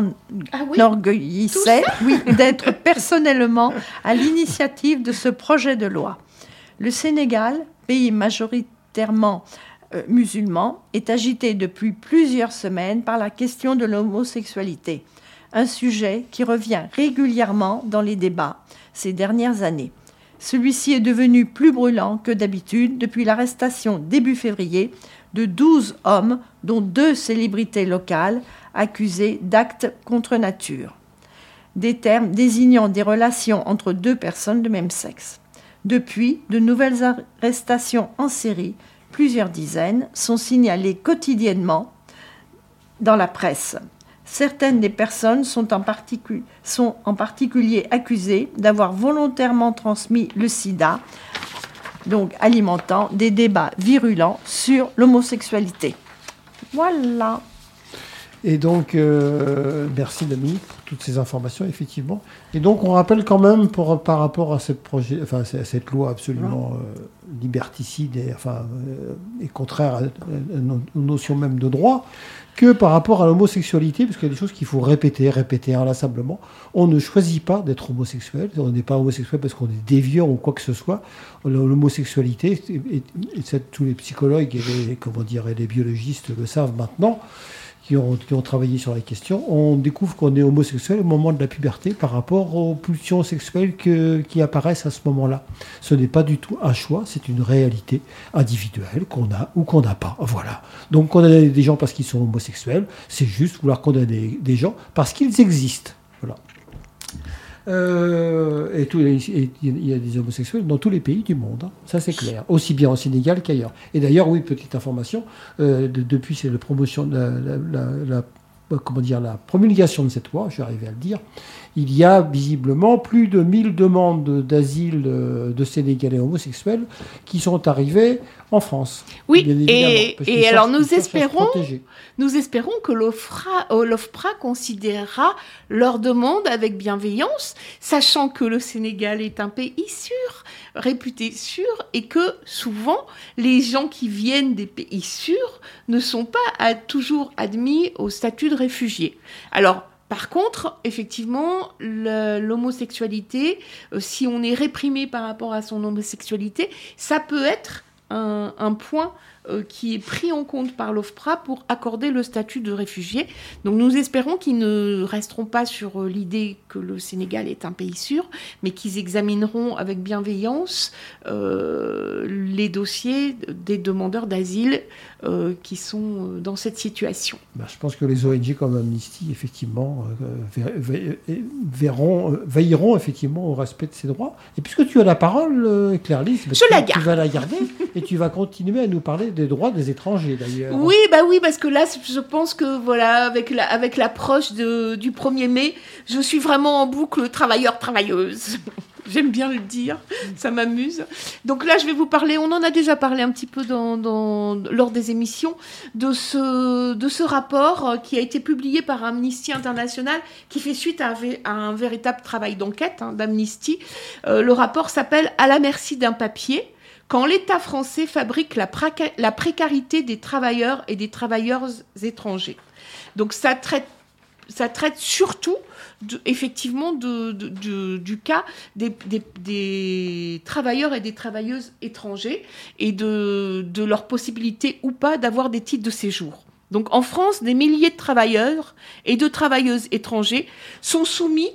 d'être personnellement à l'initiative de ce projet de loi. Le Sénégal, pays majoritairement musulman, est agité depuis plusieurs semaines par la question de l'homosexualité, un sujet qui revient régulièrement dans les débats ces dernières années. Celui-ci est devenu plus brûlant que d'habitude depuis l'arrestation début février de 12 hommes, dont 2 célébrités locales, accusés d'actes contre nature. Des termes désignant des relations entre 2 personnes de même sexe. Depuis, de nouvelles arrestations en série, plusieurs dizaines, sont signalées quotidiennement dans la presse. Certaines des personnes sont en particulier accusées d'avoir volontairement transmis le sida, donc alimentant des débats virulents sur l'homosexualité. Voilà. Et donc, merci Dominique pour toutes ces informations, effectivement. Et donc, on rappelle quand même, par rapport à cette loi absolument liberticide et contraire à nos notions même de droit, que par rapport à l'homosexualité, parce qu'il y a des choses qu'il faut répéter inlassablement. On ne choisit pas d'être homosexuel. On n'est pas homosexuel parce qu'on est déviant ou quoi que ce soit. L'homosexualité, et tous les psychologues et les biologistes le savent maintenant, qui ont travaillé sur la question, on découvre qu'on est homosexuel au moment de la puberté par rapport aux pulsions sexuelles qui apparaissent à ce moment-là. Ce n'est pas du tout un choix, c'est une réalité individuelle qu'on a ou qu'on n'a pas. Voilà. Donc condamner des gens parce qu'ils sont homosexuels, c'est juste vouloir condamner des gens parce qu'ils existent. Voilà. Il y a des homosexuels dans tous les pays du monde, hein. Ça c'est clair, aussi bien au Sénégal qu'ailleurs. Et d'ailleurs, oui, petite information, depuis c'est la promotion, la promulgation de cette loi, je vais arriver à le dire, il y a visiblement plus de 1000 demandes d'asile de Sénégalais homosexuels qui sont arrivées en France. Oui, et alors nous espérons que l'OFPRA considérera leur demande avec bienveillance, sachant que le Sénégal est un pays sûr, réputé sûr, et que souvent les gens qui viennent des pays sûrs ne sont pas toujours admis au statut de réfugiés. Alors, par contre, effectivement, l'homosexualité, si on est réprimé par rapport à son homosexualité, ça peut être un point qui est pris en compte par l'OFPRA pour accorder le statut de réfugié. Donc nous espérons qu'ils ne resteront pas sur l'idée que le Sénégal est un pays sûr, mais qu'ils examineront avec bienveillance les dossiers des demandeurs d'asile qui sont dans cette situation. Je pense que les ONG comme Amnesty, effectivement, veilleront effectivement au respect de ces droits. Et puisque tu as la parole, Claire-Lise, tu vas la garder et tu vas continuer à nous parler des droits des étrangers, d'ailleurs. Oui, parce que là, je pense que, voilà, avec l'approche du 1er mai, je suis vraiment en boucle travailleur-travailleuse. J'aime bien le dire, ça m'amuse. Donc là, je vais vous parler, on en a déjà parlé un petit peu lors des émissions, de ce rapport qui a été publié par Amnesty International, qui fait suite à un véritable travail d'enquête d'Amnesty. Le rapport s'appelle « À la merci d'un papier ». Quand l'État français fabrique la précarité des travailleurs et des travailleuses étrangers. Donc ça traite surtout effectivement du cas des travailleurs et des travailleuses étrangers et de leur possibilité ou pas d'avoir des titres de séjour. Donc en France, des milliers de travailleurs et de travailleuses étrangers sont soumis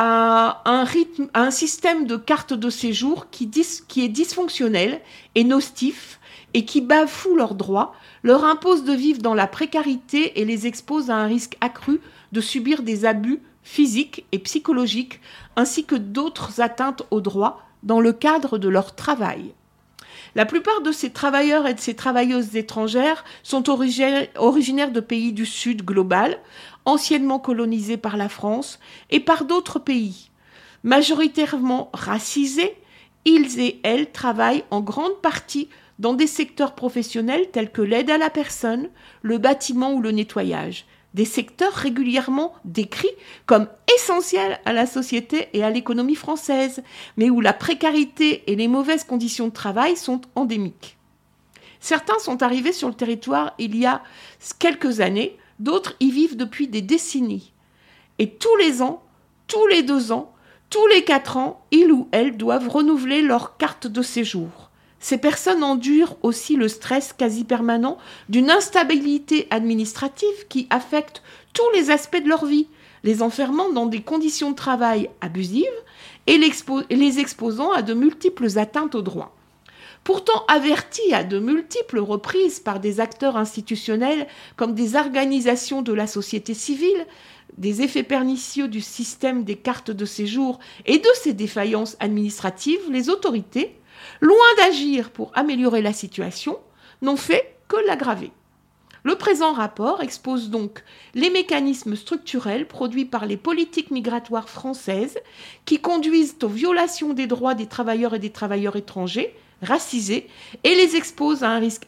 à un système de carte de séjour qui est dysfonctionnel et nocif et qui bafoue leurs droits, leur impose de vivre dans la précarité et les expose à un risque accru de subir des abus physiques et psychologiques ainsi que d'autres atteintes aux droits dans le cadre de leur travail. La plupart de ces travailleurs et de ces travailleuses étrangères sont originaires de pays du Sud global, anciennement colonisés par la France et par d'autres pays. Majoritairement racisés, ils et elles travaillent en grande partie dans des secteurs professionnels tels que l'aide à la personne, le bâtiment ou le nettoyage. Des secteurs régulièrement décrits comme essentiels à la société et à l'économie française, mais où la précarité et les mauvaises conditions de travail sont endémiques. Certains sont arrivés sur le territoire il y a quelques années, d'autres y vivent depuis des décennies. Et tous les ans, tous les 2 ans, tous les 4 ans, ils ou elles doivent renouveler leur carte de séjour. Ces personnes endurent aussi le stress quasi permanent d'une instabilité administrative qui affecte tous les aspects de leur vie, les enfermant dans des conditions de travail abusives et les exposant à de multiples atteintes aux droits. Pourtant avertis à de multiples reprises par des acteurs institutionnels comme des organisations de la société civile, des effets pernicieux du système des cartes de séjour et de ses défaillances administratives, les autorités, loin d'agir pour améliorer la situation, n'ont fait que l'aggraver. Le présent rapport expose donc les mécanismes structurels produits par les politiques migratoires françaises qui conduisent aux violations des droits des travailleurs et des travailleurs étrangers, racisés, et les expose à un risque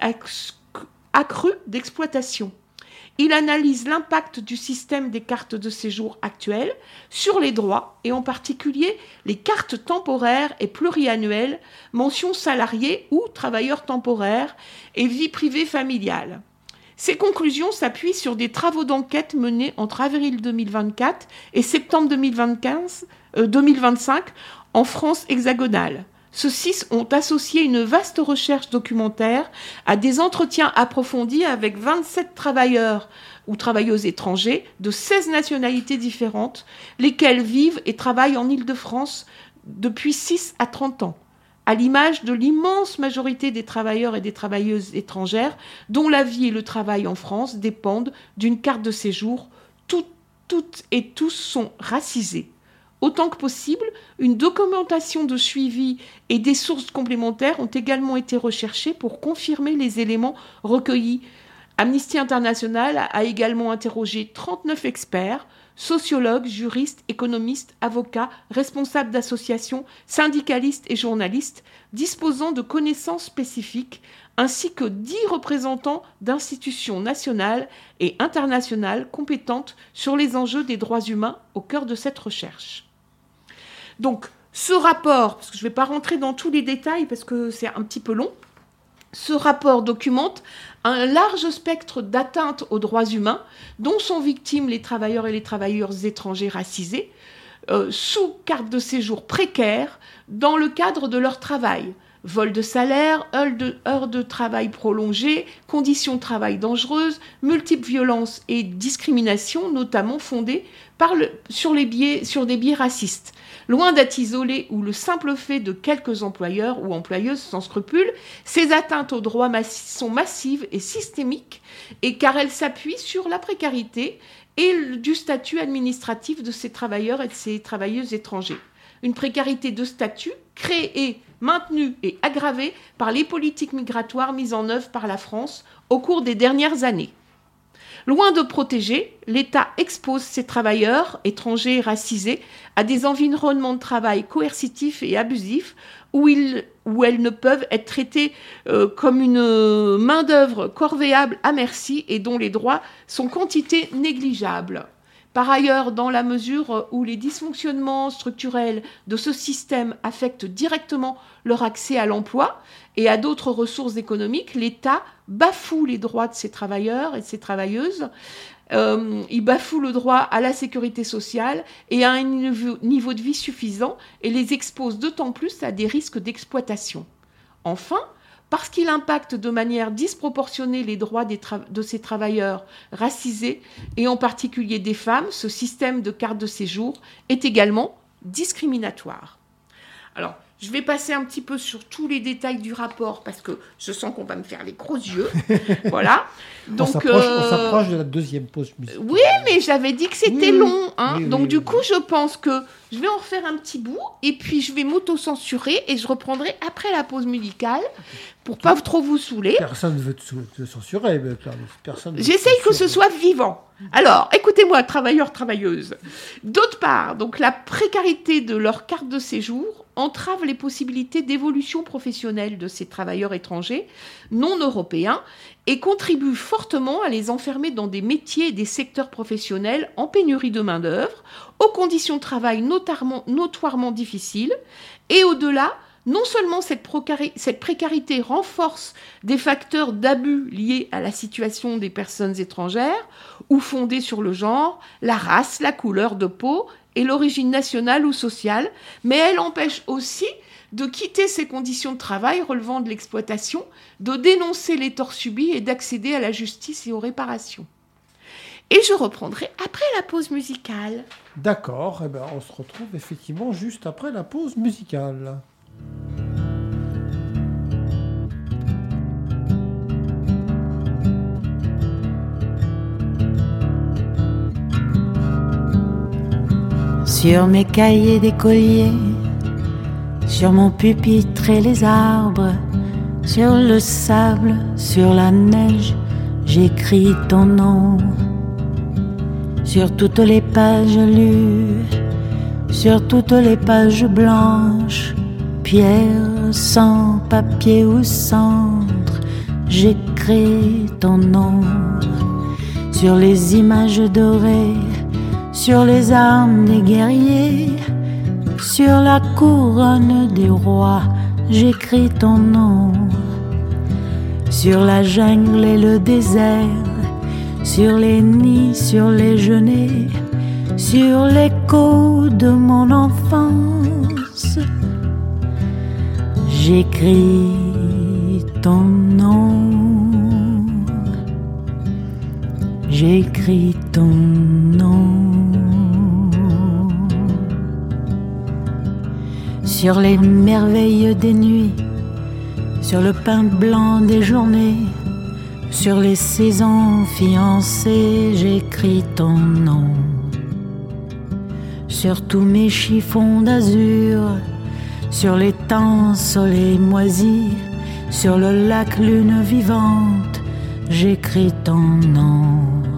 accru d'exploitation. Il analyse l'impact du système des cartes de séjour actuelles sur les droits et en particulier les cartes temporaires et pluriannuelles, mention salariés ou travailleurs temporaires et vie privée familiale. Ces conclusions s'appuient sur des travaux d'enquête menés entre avril 2024 et septembre 2025 en France hexagonale. Ceux-ci ont associé une vaste recherche documentaire à des entretiens approfondis avec 27 travailleurs ou travailleuses étrangers de 16 nationalités différentes, lesquels vivent et travaillent en Île-de-France depuis 6 à 30 ans, à l'image de l'immense majorité des travailleurs et des travailleuses étrangères dont la vie et le travail en France dépendent d'une carte de séjour. Toutes et tous sont racisés. Autant que possible, une documentation de suivi et des sources complémentaires ont également été recherchées pour confirmer les éléments recueillis. Amnesty International a également interrogé 39 experts, sociologues, juristes, économistes, avocats, responsables d'associations, syndicalistes et journalistes, disposant de connaissances spécifiques, ainsi que 10 représentants d'institutions nationales et internationales compétentes sur les enjeux des droits humains au cœur de cette recherche. Donc, ce rapport, parce que je ne vais pas rentrer dans tous les détails parce que c'est un petit peu long, ce rapport documente un large spectre d'atteintes aux droits humains dont sont victimes les travailleurs et les travailleuses étrangers racisés, sous carte de séjour précaire dans le cadre de leur travail. Vol de salaire, heures de travail prolongées, conditions de travail dangereuses, multiples violences et discriminations, notamment fondées sur des biais racistes. Loin d'être isolés ou le simple fait de quelques employeurs ou employeuses sans scrupules, ces atteintes aux droits sont massives et systémiques, et car elles s'appuient sur la précarité et du statut administratif de ces travailleurs et de ces travailleuses étrangers. Une précarité de statut créée, maintenue et aggravée par les politiques migratoires mises en œuvre par la France au cours des dernières années. Loin de protéger, l'État expose ces travailleurs étrangers racisés à des environnements de travail coercitifs et abusifs où elles ne peuvent être traitées comme une main-d'œuvre corvéable à merci et dont les droits sont quantité négligeable. Par ailleurs, dans la mesure où les dysfonctionnements structurels de ce système affectent directement leur accès à l'emploi et à d'autres ressources économiques, l'État bafoue les droits de ces travailleurs et de ces travailleuses. Il bafoue le droit à la sécurité sociale et à un niveau de vie suffisant et les expose d'autant plus à des risques d'exploitation. Enfin, parce qu'il impacte de manière disproportionnée les droits de ces travailleurs racisés, et en particulier des femmes, ce système de carte de séjour est également discriminatoire. Alors, je vais passer un petit peu sur tous les détails du rapport, parce que je sens qu'on va me faire les gros yeux. Voilà. Donc, on s'approche de la deuxième pause musicale. Oui, mais j'avais dit que c'était long. Hein. Oui, donc, du coup, je pense que je vais en refaire un petit bout, et puis je vais m'auto-censurer, et je reprendrai après la pause musicale, pour pas trop vous saouler. Personne ne veut te censurer, Clarisse. J'essaye que ce soit vivant. Alors, écoutez-moi, travailleurs, travailleuses. D'autre part, donc, la précarité de leur carte de séjour entrave les possibilités d'évolution professionnelle de ces travailleurs étrangers non européens et contribue fortement à les enfermer dans des métiers et des secteurs professionnels en pénurie de main-d'œuvre, aux conditions de travail notoirement difficiles, et au-delà, non seulement cette précarité renforce des facteurs d'abus liés à la situation des personnes étrangères ou fondés sur le genre, la race, la couleur de peau et l'origine nationale ou sociale, mais elle empêche aussi de quitter ces conditions de travail relevant de l'exploitation, de dénoncer les torts subis et d'accéder à la justice et aux réparations. Et je reprendrai après la pause musicale. D'accord, eh ben, on se retrouve effectivement juste après la pause musicale. Sur mes cahiers d'écolier, sur mon pupitre et les arbres, sur le sable, sur la neige, j'écris ton nom. Sur toutes les pages lues, sur toutes les pages blanches, pierre, sang, papier ou cendre, j'écris ton nom. Sur les images dorées, sur les armes des guerriers, sur la couronne des rois, j'écris ton nom. Sur la jungle et le désert, sur les nids, sur les genêts, sur l'écho de mon enfance, J'écris ton nom. J'écris ton nom. Sur les merveilles des nuits, sur le pain blanc des journées, sur les saisons fiancées, j'écris ton nom. Sur tous mes chiffons d'azur, sur l'étang soleil moisi, sur le lac lune vivante, j'écris ton nom.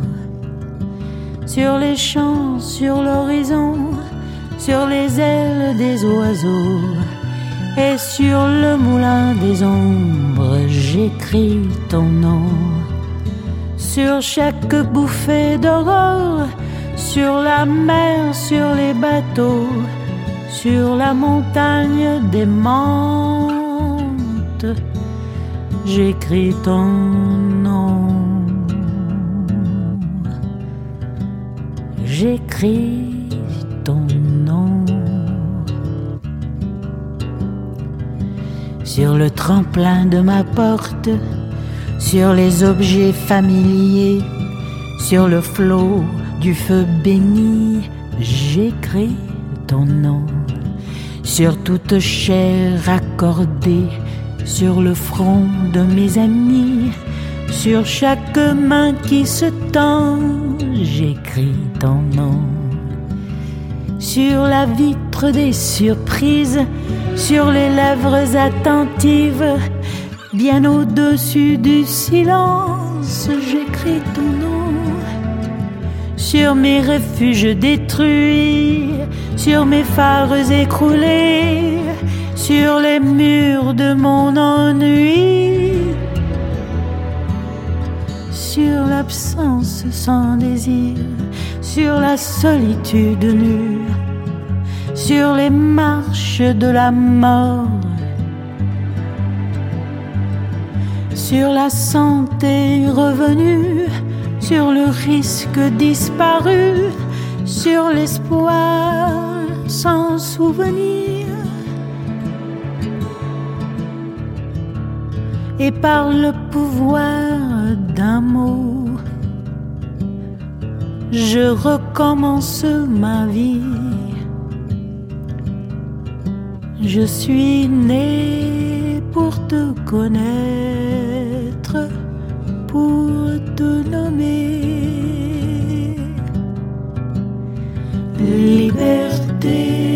Sur les champs, sur l'horizon, sur les ailes des oiseaux et sur le moulin des ombres, j'écris ton nom. Sur chaque bouffée d'aurore, sur la mer, sur les bateaux, sur la montagne démente, j'écris ton nom. J'écris ton nom. Sur le tremplin de ma porte, sur les objets familiers, sur le flot du feu béni, j'écris ton nom. Sur toute chair accordée, sur le front de mes amis, sur chaque main qui se tend, j'écris ton nom. Sur la vitre des surprises, sur les lèvres attentives, bien au-dessus du silence, j'écris ton nom. Sur mes refuges détruits, sur mes phares écroulés, sur les murs de mon ennui, sur l'absence sans désir, sur la solitude nue, sur les marches de la mort, sur la santé revenue, sur le risque disparu, sur l'espoir sans souvenir. Et par le pouvoir d'un mot, je recommence ma vie. Je suis né pour te connaître, pour te nommer. Liberté.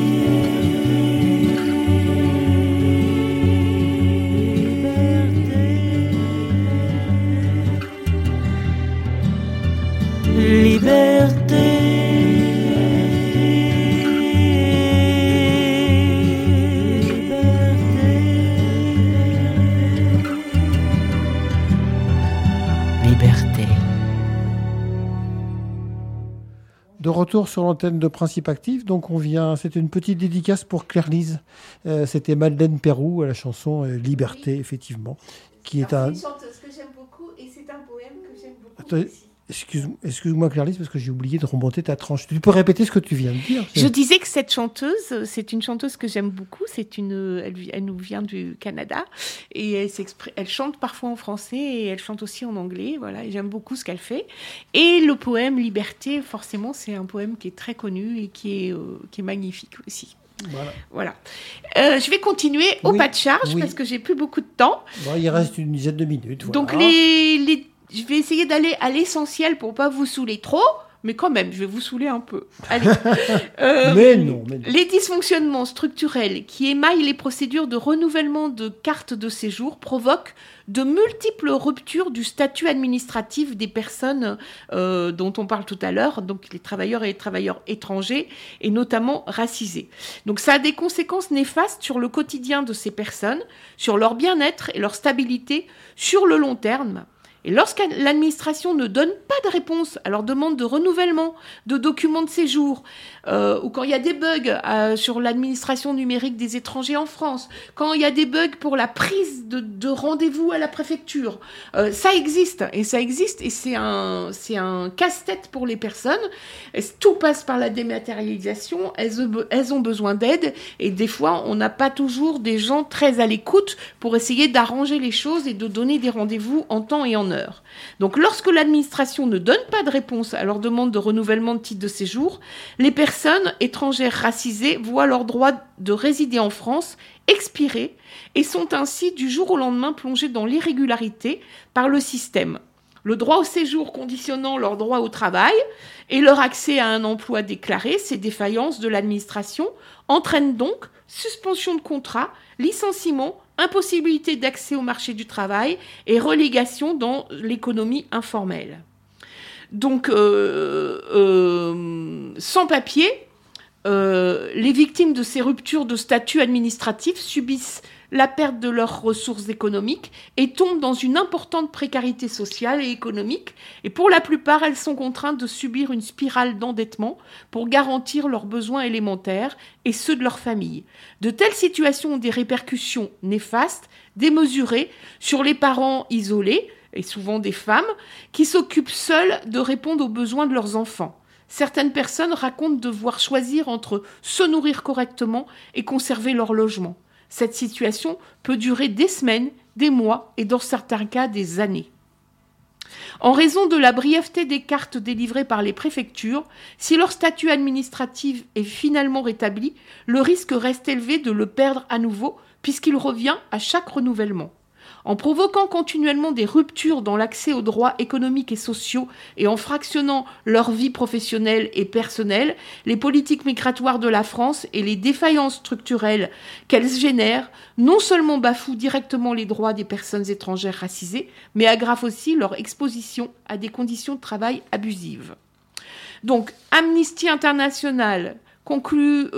Liberté. Liberté. De retour sur l'antenne de Principe Actif, donc c'était une petite dédicace pour Claire-Lise. C'était Madeleine Peyroux à la chanson Liberté, oui. Effectivement, qui est une chanteuse que j'aime beaucoup et c'est un poème que j'aime beaucoup aussi. Excuse-moi Claire-Lise, parce que j'ai oublié de remonter ta tranche. Tu peux répéter ce que tu viens de dire? Je disais que cette chanteuse, c'est une chanteuse que j'aime beaucoup. Elle nous vient du Canada et elle chante parfois en français et elle chante aussi en anglais. Voilà, et j'aime beaucoup ce qu'elle fait. Et le poème Liberté, forcément, c'est un poème qui est très connu et qui est magnifique aussi. Voilà. Je vais continuer au pas de charge parce que j'ai plus beaucoup de temps. Bon, il reste une dizaine de minutes. Voilà. Donc je vais essayer d'aller à l'essentiel pour pas vous saouler trop, mais quand même, je vais vous saouler un peu. Allez. Mais non. Les dysfonctionnements structurels qui émaillent les procédures de renouvellement de cartes de séjour provoquent de multiples ruptures du statut administratif des personnes dont on parle tout à l'heure, donc les travailleurs et les travailleurs étrangers, et notamment racisés. Donc ça a des conséquences néfastes sur le quotidien de ces personnes, sur leur bien-être et leur stabilité sur le long terme. Et lorsque l'administration ne donne pas de réponse à leur demande de renouvellement de documents de séjour, ou quand il y a des bugs sur l'administration numérique des étrangers en France, quand il y a des bugs pour la prise de rendez-vous à la préfecture, ça existe, et c'est un casse-tête pour les personnes. Tout passe par la dématérialisation, elles ont besoin d'aide, et des fois, on n'a pas toujours des gens très à l'écoute pour essayer d'arranger les choses et de donner des rendez-vous en temps et en heure. Donc, lorsque l'administration ne donne pas de réponse à leur demande de renouvellement de titre de séjour, les personnes étrangères racisées voient leur droit de résider en France expirer et sont ainsi du jour au lendemain plongées dans l'irrégularité par le système. Le droit au séjour conditionnant leur droit au travail et leur accès à un emploi déclaré, ces défaillances de l'administration entraînent donc suspension de contrat, licenciement, impossibilité d'accès au marché du travail et relégation dans l'économie informelle. Donc, sans papier, les victimes de ces ruptures de statut administratif subissent la perte de leurs ressources économiques et tombent dans une importante précarité sociale et économique. Et pour la plupart, elles sont contraintes de subir une spirale d'endettement pour garantir leurs besoins élémentaires et ceux de leur famille. De telles situations ont des répercussions néfastes, démesurées, sur les parents isolés, et souvent des femmes, qui s'occupent seules de répondre aux besoins de leurs enfants. Certaines personnes racontent devoir choisir entre se nourrir correctement et conserver leur logement. Cette situation peut durer des semaines, des mois et dans certains cas des années. En raison de la brièveté des cartes délivrées par les préfectures, si leur statut administratif est finalement rétabli, le risque reste élevé de le perdre à nouveau puisqu'il revient à chaque renouvellement. En provoquant continuellement des ruptures dans l'accès aux droits économiques et sociaux et en fractionnant leur vie professionnelle et personnelle, les politiques migratoires de la France et les défaillances structurelles qu'elles génèrent non seulement bafouent directement les droits des personnes étrangères racisées, mais aggravent aussi leur exposition à des conditions de travail abusives. Donc, Amnesty International conclut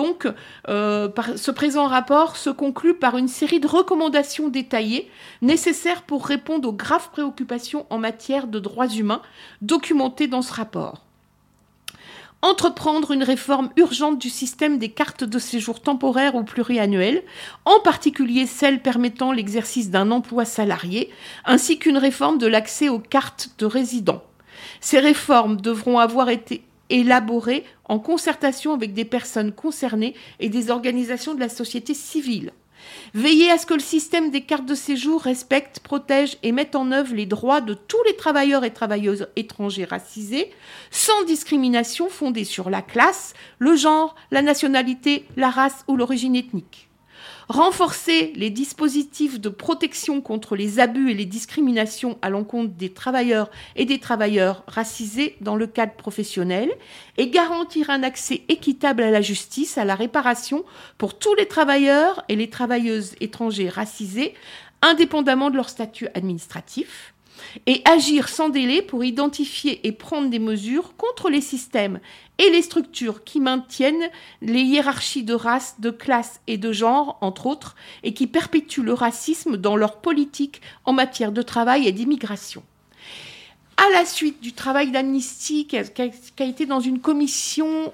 ce présent rapport se conclut par une série de recommandations détaillées nécessaires pour répondre aux graves préoccupations en matière de droits humains documentées dans ce rapport. Entreprendre une réforme urgente du système des cartes de séjour temporaires ou pluriannuelles, en particulier celles permettant l'exercice d'un emploi salarié, ainsi qu'une réforme de l'accès aux cartes de résident. Ces réformes devront avoir été élaboré en concertation avec des personnes concernées et des organisations de la société civile. Veiller à ce que le système des cartes de séjour respecte, protège et mette en œuvre les droits de tous les travailleurs et travailleuses étrangers racisés, sans discrimination fondée sur la classe, le genre, la nationalité, la race ou l'origine ethnique. Renforcer les dispositifs de protection contre les abus et les discriminations à l'encontre des travailleurs et des travailleurs racisés dans le cadre professionnel et garantir un accès équitable à la justice, à la réparation pour tous les travailleurs et les travailleuses étrangers racisés, indépendamment de leur statut administratif. Et agir sans délai pour identifier et prendre des mesures contre les systèmes et les structures qui maintiennent les hiérarchies de race, de classe et de genre, entre autres, et qui perpétuent le racisme dans leur politique en matière de travail et d'immigration. À la suite du travail d'Amnesty qui a été dans une commission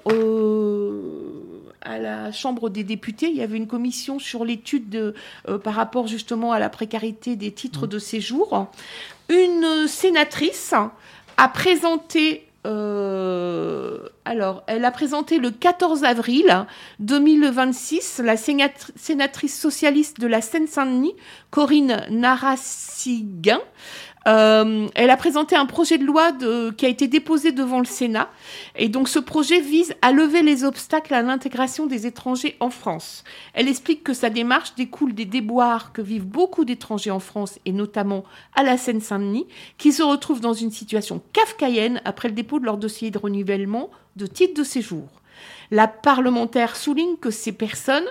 à la Chambre des députés, il y avait une commission sur l'étude par rapport justement à la précarité des titres de séjour. Une sénatrice a présenté, elle a présenté le 14 avril 2026, la sénatrice socialiste de la Seine-Saint-Denis, Corinne Narassiguin. Elle a présenté un projet de loi qui a été déposé devant le Sénat. Et donc ce projet vise à lever les obstacles à l'intégration des étrangers en France. Elle explique que sa démarche découle des déboires que vivent beaucoup d'étrangers en France et notamment à la Seine-Saint-Denis, qui se retrouvent dans une situation kafkaïenne après le dépôt de leur dossier de renouvellement de titre de séjour. La parlementaire souligne que ces personnes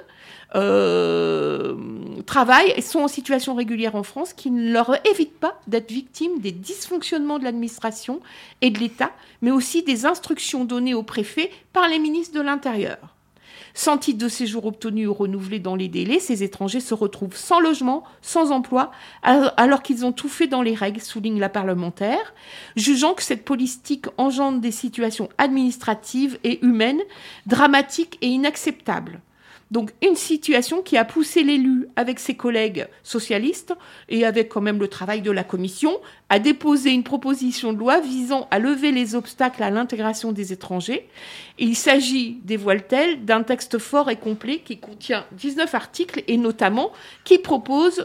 travaillent et sont en situation régulière en France, qui ne leur évite pas d'être victimes des dysfonctionnements de l'administration et de l'État, mais aussi des instructions données aux préfets par les ministres de l'Intérieur. Sans titre de séjour obtenu ou renouvelé dans les délais, ces étrangers se retrouvent sans logement, sans emploi, alors qu'ils ont tout fait dans les règles, souligne la parlementaire, jugeant que cette politique engendre des situations administratives et humaines dramatiques et inacceptables. Donc une situation qui a poussé l'élu, avec ses collègues socialistes et avec quand même le travail de la commission, à déposer une proposition de loi visant à lever les obstacles à l'intégration des étrangers. Et il s'agit, dévoile-t-elle, d'un texte fort et complet qui contient 19 articles et notamment qui propose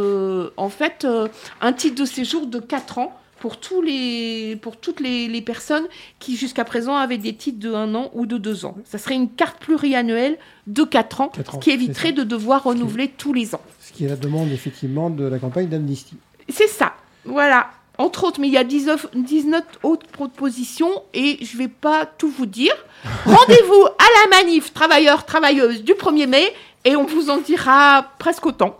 un titre de séjour de 4 ans pour toutes les personnes qui, jusqu'à présent, avaient des titres de 1 an ou de 2 ans. Ça serait une carte pluriannuelle de 4 ans, ce qui éviterait de devoir renouveler tous les ans. Ce qui est la demande, effectivement, de la campagne d'Amnesty. C'est ça, voilà. Entre autres, mais il y a 19 autres propositions et je ne vais pas tout vous dire. Rendez-vous à la manif travailleurs-travailleuses du 1er mai et on vous en dira presque autant.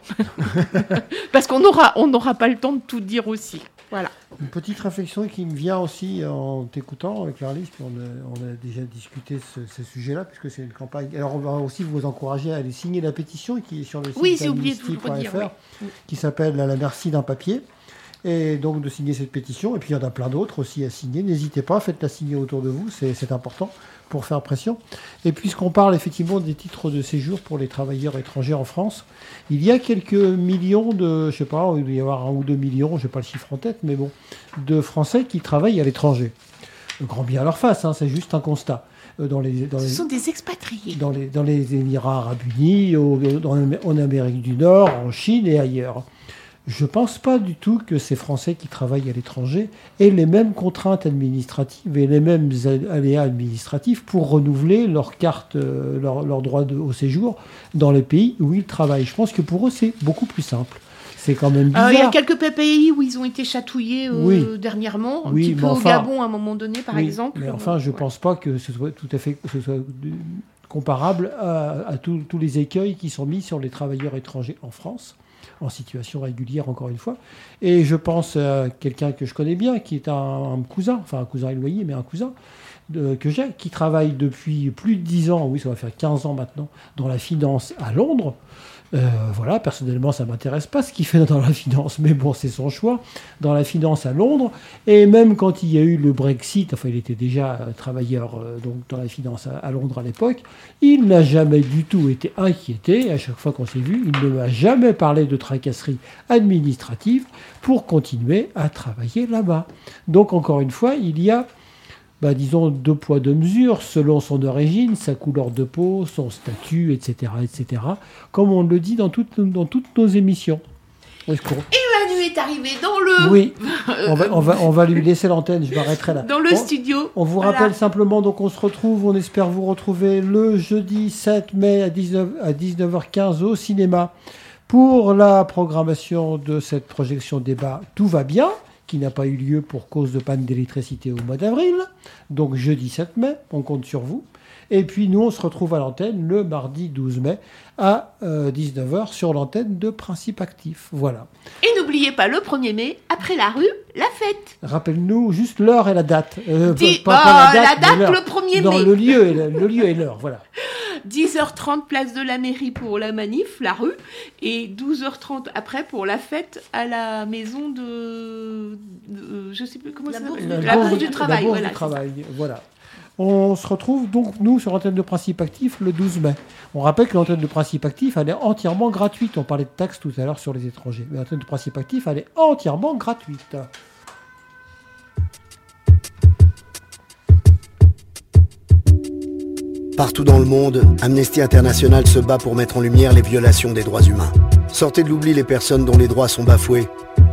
Parce qu'on n'aura pas le temps de tout dire aussi. Voilà. Une petite réflexion qui me vient aussi en t'écoutant avec Clarisse, puis on a déjà discuté ce sujet-là, puisque c'est une campagne. Alors on va aussi vous encourager à aller signer la pétition qui est sur le site amnesty.fr, qui s'appelle « À la merci d'un papier ». Et donc de signer cette pétition, et puis il y en a plein d'autres aussi à signer. N'hésitez pas, faites-la signer autour de vous, c'est important pour faire pression. Et puisqu'on parle effectivement des titres de séjour pour les travailleurs étrangers en France, il y a quelques millions de, je sais pas, il doit y avoir 1 ou 2 millions, je n'ai pas le chiffre en tête, mais bon, de Français qui travaillent à l'étranger. Grand bien à leur face, c'est juste un constat. Ce sont des expatriés. Dans les Émirats Arabes Unis, en Amérique du Nord, en Chine et ailleurs. Je ne pense pas du tout que ces Français qui travaillent à l'étranger aient les mêmes contraintes administratives et les mêmes aléas administratifs pour renouveler leur carte, leur droit au séjour dans les pays où ils travaillent. Je pense que pour eux, c'est beaucoup plus simple. C'est quand même bizarre. Il y a quelques pays où ils ont été chatouillés dernièrement, un petit peu au Gabon à un moment donné, par exemple. Mais enfin, je ne pense pas que ce soit tout à fait comparable à tous les écueils qui sont mis sur les travailleurs étrangers en France, en situation régulière, encore une fois. Et je pense à quelqu'un que je connais bien, qui est un cousin, enfin un cousin éloigné, mais un cousin que j'ai, qui travaille depuis plus de 10 ans, oui, ça va faire 15 ans maintenant, dans la finance à Londres. Voilà, personnellement, ça ne m'intéresse pas ce qu'il fait dans la finance, mais bon, c'est son choix, dans la finance à Londres. Et même quand il y a eu le Brexit, enfin, il était déjà travailleur donc dans la finance à Londres à l'époque, il n'a jamais du tout été inquiété. À chaque fois qu'on s'est vu, il ne m'a jamais parlé de tracasserie administrative pour continuer à travailler là-bas. Donc, encore une fois, il y a disons 2 poids 2 mesures selon son origine, sa couleur de peau, son statut, etc., etc. Comme on le dit dans toutes nos émissions. Et Manu est arrivé dans le... Oui, on va lui laisser l'antenne, je m'arrêterai là. Dans le studio. On vous rappelle simplement, donc on se retrouve, on espère vous retrouver le jeudi 7 mai à 19h15 au cinéma pour la programmation de cette projection débat Tout va bien, qui n'a pas eu lieu pour cause de panne d'électricité au mois d'avril. Donc jeudi 7 mai, on compte sur vous. Et puis nous, on se retrouve à l'antenne le mardi 12 mai à 19h sur l'antenne de Principe Actif. Voilà. Et n'oubliez pas le 1er mai, après la rue, la fête. Rappelle-nous juste l'heure et la date. La date le 1er mai. Non, le lieu et l'heure, voilà. 10h30, place de la mairie pour la manif, la rue, et 12h30 après pour la fête à la maison de je ne sais plus comment ça s'appelle. La bourse du travail. La bourse du travail, voilà. On se retrouve donc, nous, sur l'antenne de Principe Actif le 12 mai. On rappelle que l'antenne de Principe Actif, elle est entièrement gratuite. On parlait de taxes tout à l'heure sur les étrangers. Mais l'antenne de Principe Actif, elle est entièrement gratuite. Partout dans le monde, Amnesty International se bat pour mettre en lumière les violations des droits humains. Sortez de l'oubli les personnes dont les droits sont bafoués.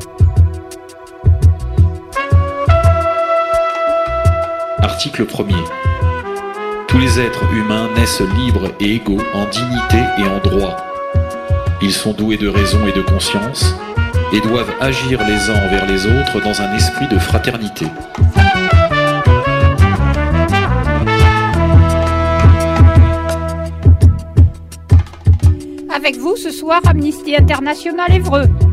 Article 1er. Tous les êtres humains naissent libres et égaux en dignité et en droit. Ils sont doués de raison et de conscience et doivent agir les uns envers les autres dans un esprit de fraternité. Avec vous ce soir, Amnesty International Évreux.